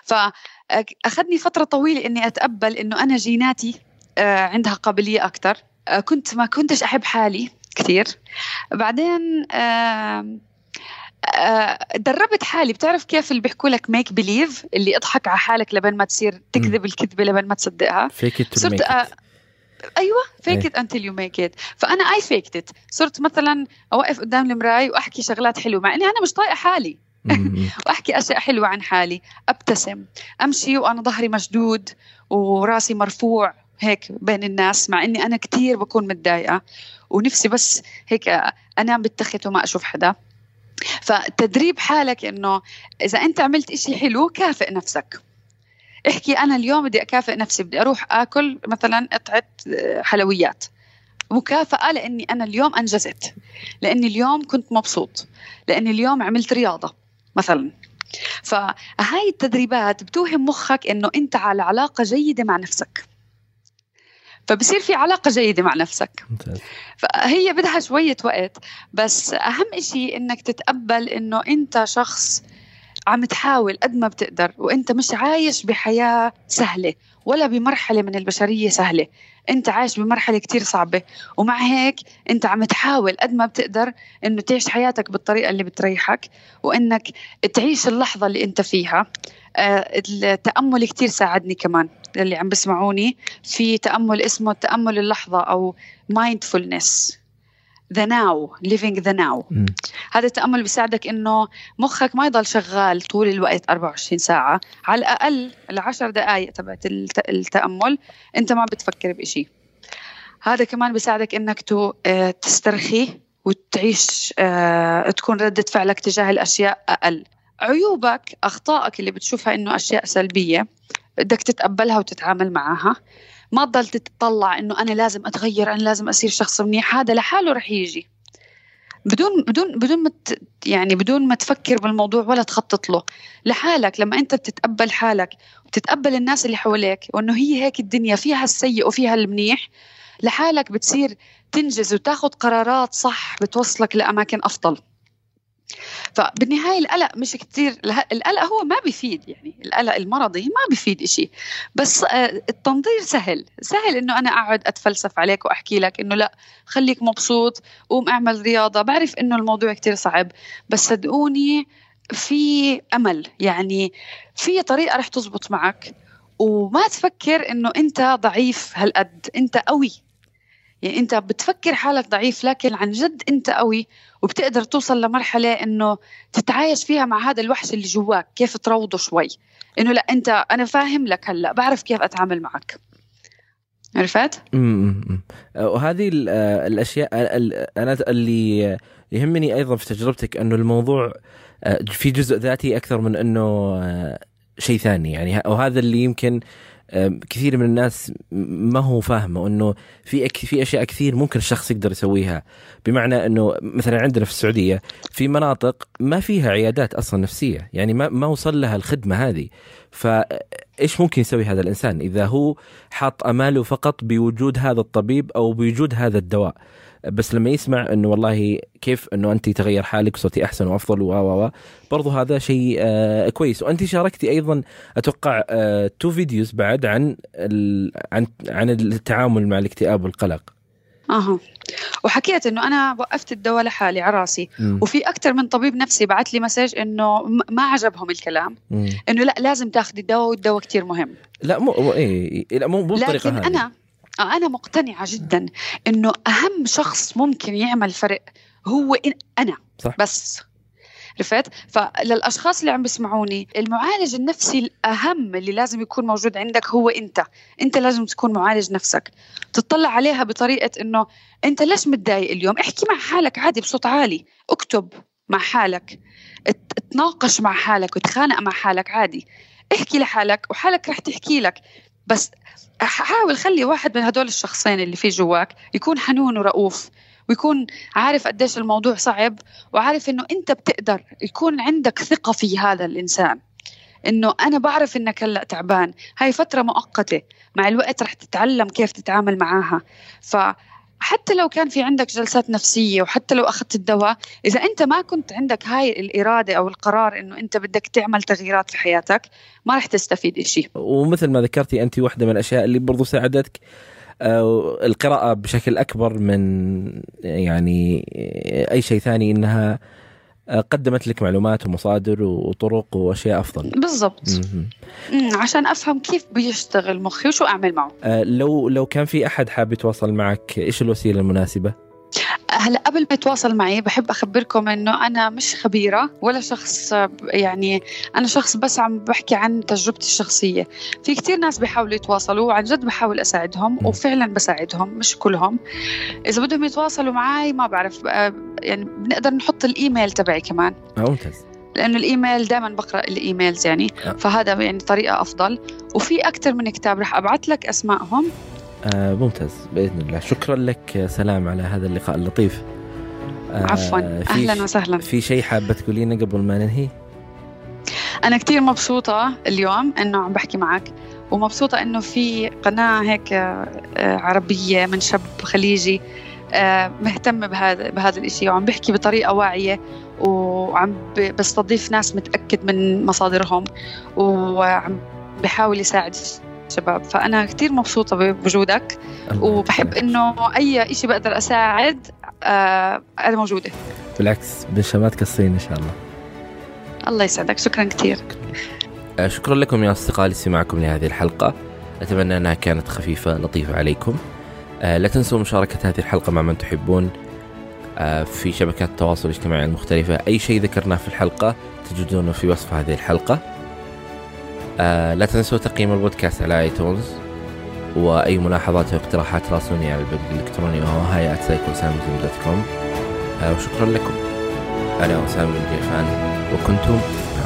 فأخذني فترة طويلة إني أتقبل إنه أنا جيناتي عندها قابلية أكتر. كنت ما كنتش أحب حالي كثير. بعدين آه آه دربت حالي. بتعرف كيف اللي بيحكوا لك ميك بليف، اللي اضحك على حالك لبين ما تصير تكذب الكذبة لبين ما تصدقها. صرت آه أيوة fake it until you make it. فأنا I faked it. صرت مثلا أوقف قدام المراية وأحكي شغلات حلوة مع إني أنا مش طايقة حالي وأحكي أشياء حلوة عن حالي، أبتسم، أمشي وأنا ظهري مشدود وراسي مرفوع هيك بين الناس، مع إني أنا كتير بكون متضايقة ونفسي بس هيك أنام بالتخت وما أشوف حدا. فتدريب حالك إنه إذا أنت عملت إشي حلو كافئ نفسك. احكي أنا اليوم بدي أكافئ نفسي، بدي أروح أكل مثلا قطعة حلويات، مكافأة لأني أنا اليوم أنجزت، لأني اليوم كنت مبسوط، لأني اليوم عملت رياضة مثلا. فهاي التدريبات بتوهم مخك إنه أنت على علاقة جيدة مع نفسك، فبصير في علاقة جيدة مع نفسك. فهي بدها شوية وقت، بس أهم إشي إنك تتقبل إنه أنت شخص عم تحاول قد ما بتقدر، وأنت مش عايش بحياة سهلة ولا بمرحلة من البشرية سهلة. أنت عايش بمرحلة كتير صعبة، ومع هيك أنت عم تحاول قد ما بتقدر إنه تعيش حياتك بالطريقة اللي بتريحك، وإنك تعيش اللحظة اللي أنت فيها. آه التأمل كتير ساعدني كمان. اللي عم بسمعوني في تأمل اسمه تأمل اللحظة أو mindfulness the now living the now. م. هذا التأمل بيساعدك إنه مخك ما يضل شغال طول الوقت أربعة وعشرين ساعة، على الأقل العشر دقائق تبعت التأمل أنت ما بتفكر بإشي. هذا كمان بيساعدك إنك تسترخي وتعيش، تكون ردة فعلك تجاه الأشياء أقل. عيوبك، أخطائك اللي بتشوفها إنه أشياء سلبية، بدك تتقبلها وتتعامل معها. ما تضل تتطلع إنه أنا لازم أتغير، أنا لازم أصير شخص منيح. هذا لحاله رح يجي بدون بدون بدون ما يعني بدون ما تفكر بالموضوع ولا تخطط له لحالك. لما أنت بتتقبل حالك وتتقبل الناس اللي حواليك وإنه هي هيك الدنيا فيها السيء وفيها المنيح، لحالك بتصير تنجز وتاخد قرارات صح بتوصلك لأماكن أفضل. فبالنهاية القلق مش كتير، القلق هو ما بيفيد، يعني القلق المرضي ما بيفيد إشي، بس التنظير سهل. سهل إنه أنا أقعد أتفلسف عليك وأحكي لك إنه لا خليك مبسوط قوم أعمل رياضة. بعرف إنه الموضوع كتير صعب، بس صدقوني في أمل، يعني في طريقة رح تزبط معك. وما تفكر إنه أنت ضعيف هالقد، أنت قوي. يعني أنت بتفكر حالك ضعيف، لكن عن جد أنت قوي وبتقدر توصل لمرحلة إنه تتعايش فيها مع هذا الوحش اللي جواك. كيف تروضه شوي، إنه لا أنت أنا فاهم لك، هلأ بعرف كيف أتعامل معك. عرفت؟ امم وهذه الأشياء أنا اللي يهمني أيضا في تجربتك أنه الموضوع في جزء ذاتي أكثر من أنه شيء ثاني، يعني وهذا اللي يمكن كثير من الناس ما هو فاهمه، انه في في اشياء كثير ممكن الشخص يقدر يسويها. بمعنى انه مثلا عندنا في السعوديه في مناطق ما فيها عيادات اصلا نفسيه، يعني ما ما وصل لها الخدمه هذه. فايش ممكن يسوي هذا الانسان اذا هو حاط اماله فقط بوجود هذا الطبيب او بوجود هذا الدواء؟ بس لما يسمع انه والله كيف انه انت تغير حالك وصرتي احسن وافضل و و برضه هذا شيء آه كويس. وانت شاركتي ايضا اتوقع آه تو فيديوز بعد عن عن عن التعامل مع الاكتئاب والقلق. اها وحكيت انه انا وقفت الدواء لحالي على راسي، م. وفي اكثر من طبيب نفسي بعت لي مسج انه ما عجبهم الكلام، م. انه لا لازم تاخذي الدواء والدواء كتير مهم. لا مو ايه لا مو بالطريقه هذه. لكن انا أنا مقتنعة جدا إنه أهم شخص ممكن يعمل فرق هو إن أنا. صح. بس عرفت؟ فللأشخاص اللي عم بيسمعوني، المعالج النفسي الأهم اللي لازم يكون موجود عندك هو أنت. أنت لازم تكون معالج نفسك، تطلع عليها بطريقة إنه أنت ليش متضايق اليوم؟ احكي مع حالك عادي بصوت عالي، اكتب مع حالك، اتناقش مع حالك وتخانق مع حالك عادي، احكي لحالك وحالك رح تحكي لك. بس حاول خلي واحد من هدول الشخصين اللي في جواك يكون حنون ورؤوف، ويكون عارف قديش الموضوع صعب، وعارف إنه أنت بتقدر، يكون عندك ثقة في هذا الإنسان، إنه أنا بعرف إنك هلأ تعبان، هاي فترة مؤقتة، مع الوقت رح تتعلم كيف تتعامل معاها. فحتى لو كان في عندك جلسات نفسية، وحتى لو أخذت الدواء، إذا أنت ما كنت عندك هاي الإرادة أو القرار إنه أنت بدك تعمل تغييرات في حياتك، ما رح تستفيد إشي. ومثل ما ذكرتي أنت، واحدة من الأشياء اللي برضو ساعدتك القراءة بشكل أكبر من يعني أي شيء ثاني، إنها قدمت لك معلومات ومصادر وطرق وأشياء أفضل. بالضبط. عشان أفهم كيف بيشتغل مخي وشو أعمل معه. لو لو كان في أحد حاب يتواصل معك، إيش الوسيلة المناسبة؟ هلا قبل ما يتواصل معي بحب أخبركم إنه أنا مش خبيرة ولا شخص، يعني أنا شخص بس عم بحكي عن تجربتي الشخصية. في كتير ناس بيحاولوا يتواصلوا، وعن جد بحاول أساعدهم، وفعلا بساعدهم مش كلهم. إذا بدهم يتواصلوا معي ما بعرف، يعني بنقدر نحط الإيميل تبعي كمان. ممتاز. لأنه الإيميل دائما بقرأ الإيميلز يعني، فهذا يعني طريقة أفضل. وفي أكتر من كتاب رح أبعت لك أسمائهم. آه ممتاز بإذن الله. شكرا لك سلام على هذا اللقاء اللطيف. آه عفوا، أهلا وسهلا. في شيء حابة تقولينه قبل ما ننهي؟ أنا كتير مبسوطة اليوم إنه عم بحكي معك، ومبسوطة إنه في قناة هيك عربية من شاب خليجي مهتم بهذا بهذا الإشي، وعم بحكي بطريقة واعية، وعم بستضيف ناس متأكد من مصادرهم، وعم بحاول يساعد شباب. فأنا كتير مبسوطة بوجودك، وبحب إنه أي إشي بقدر أساعد آه أنا موجودة. بالعكس، بنشمات كالصين إن شاء الله. الله يسعدك، شكرا كتير. آه شكرا لكم يا أصدقائي لسماعكم لهذه الحلقة، أتمنى أنها كانت خفيفة لطيفة عليكم. آه لا تنسوا مشاركة هذه الحلقة مع من تحبون آه في شبكات التواصل الاجتماعي المختلفة. أي شيء ذكرناه في الحلقة تجدونه في وصف هذه الحلقة. آه لا تنسوا تقييم البودكاست على ايتونز، وأي ملاحظات واقتراحات راسلوني على البريد الإلكتروني وهو هاي آت سايكو أسامزم دوت كوم. آه وشكرا لكم. أنا أسامة الجيفان، وكنتم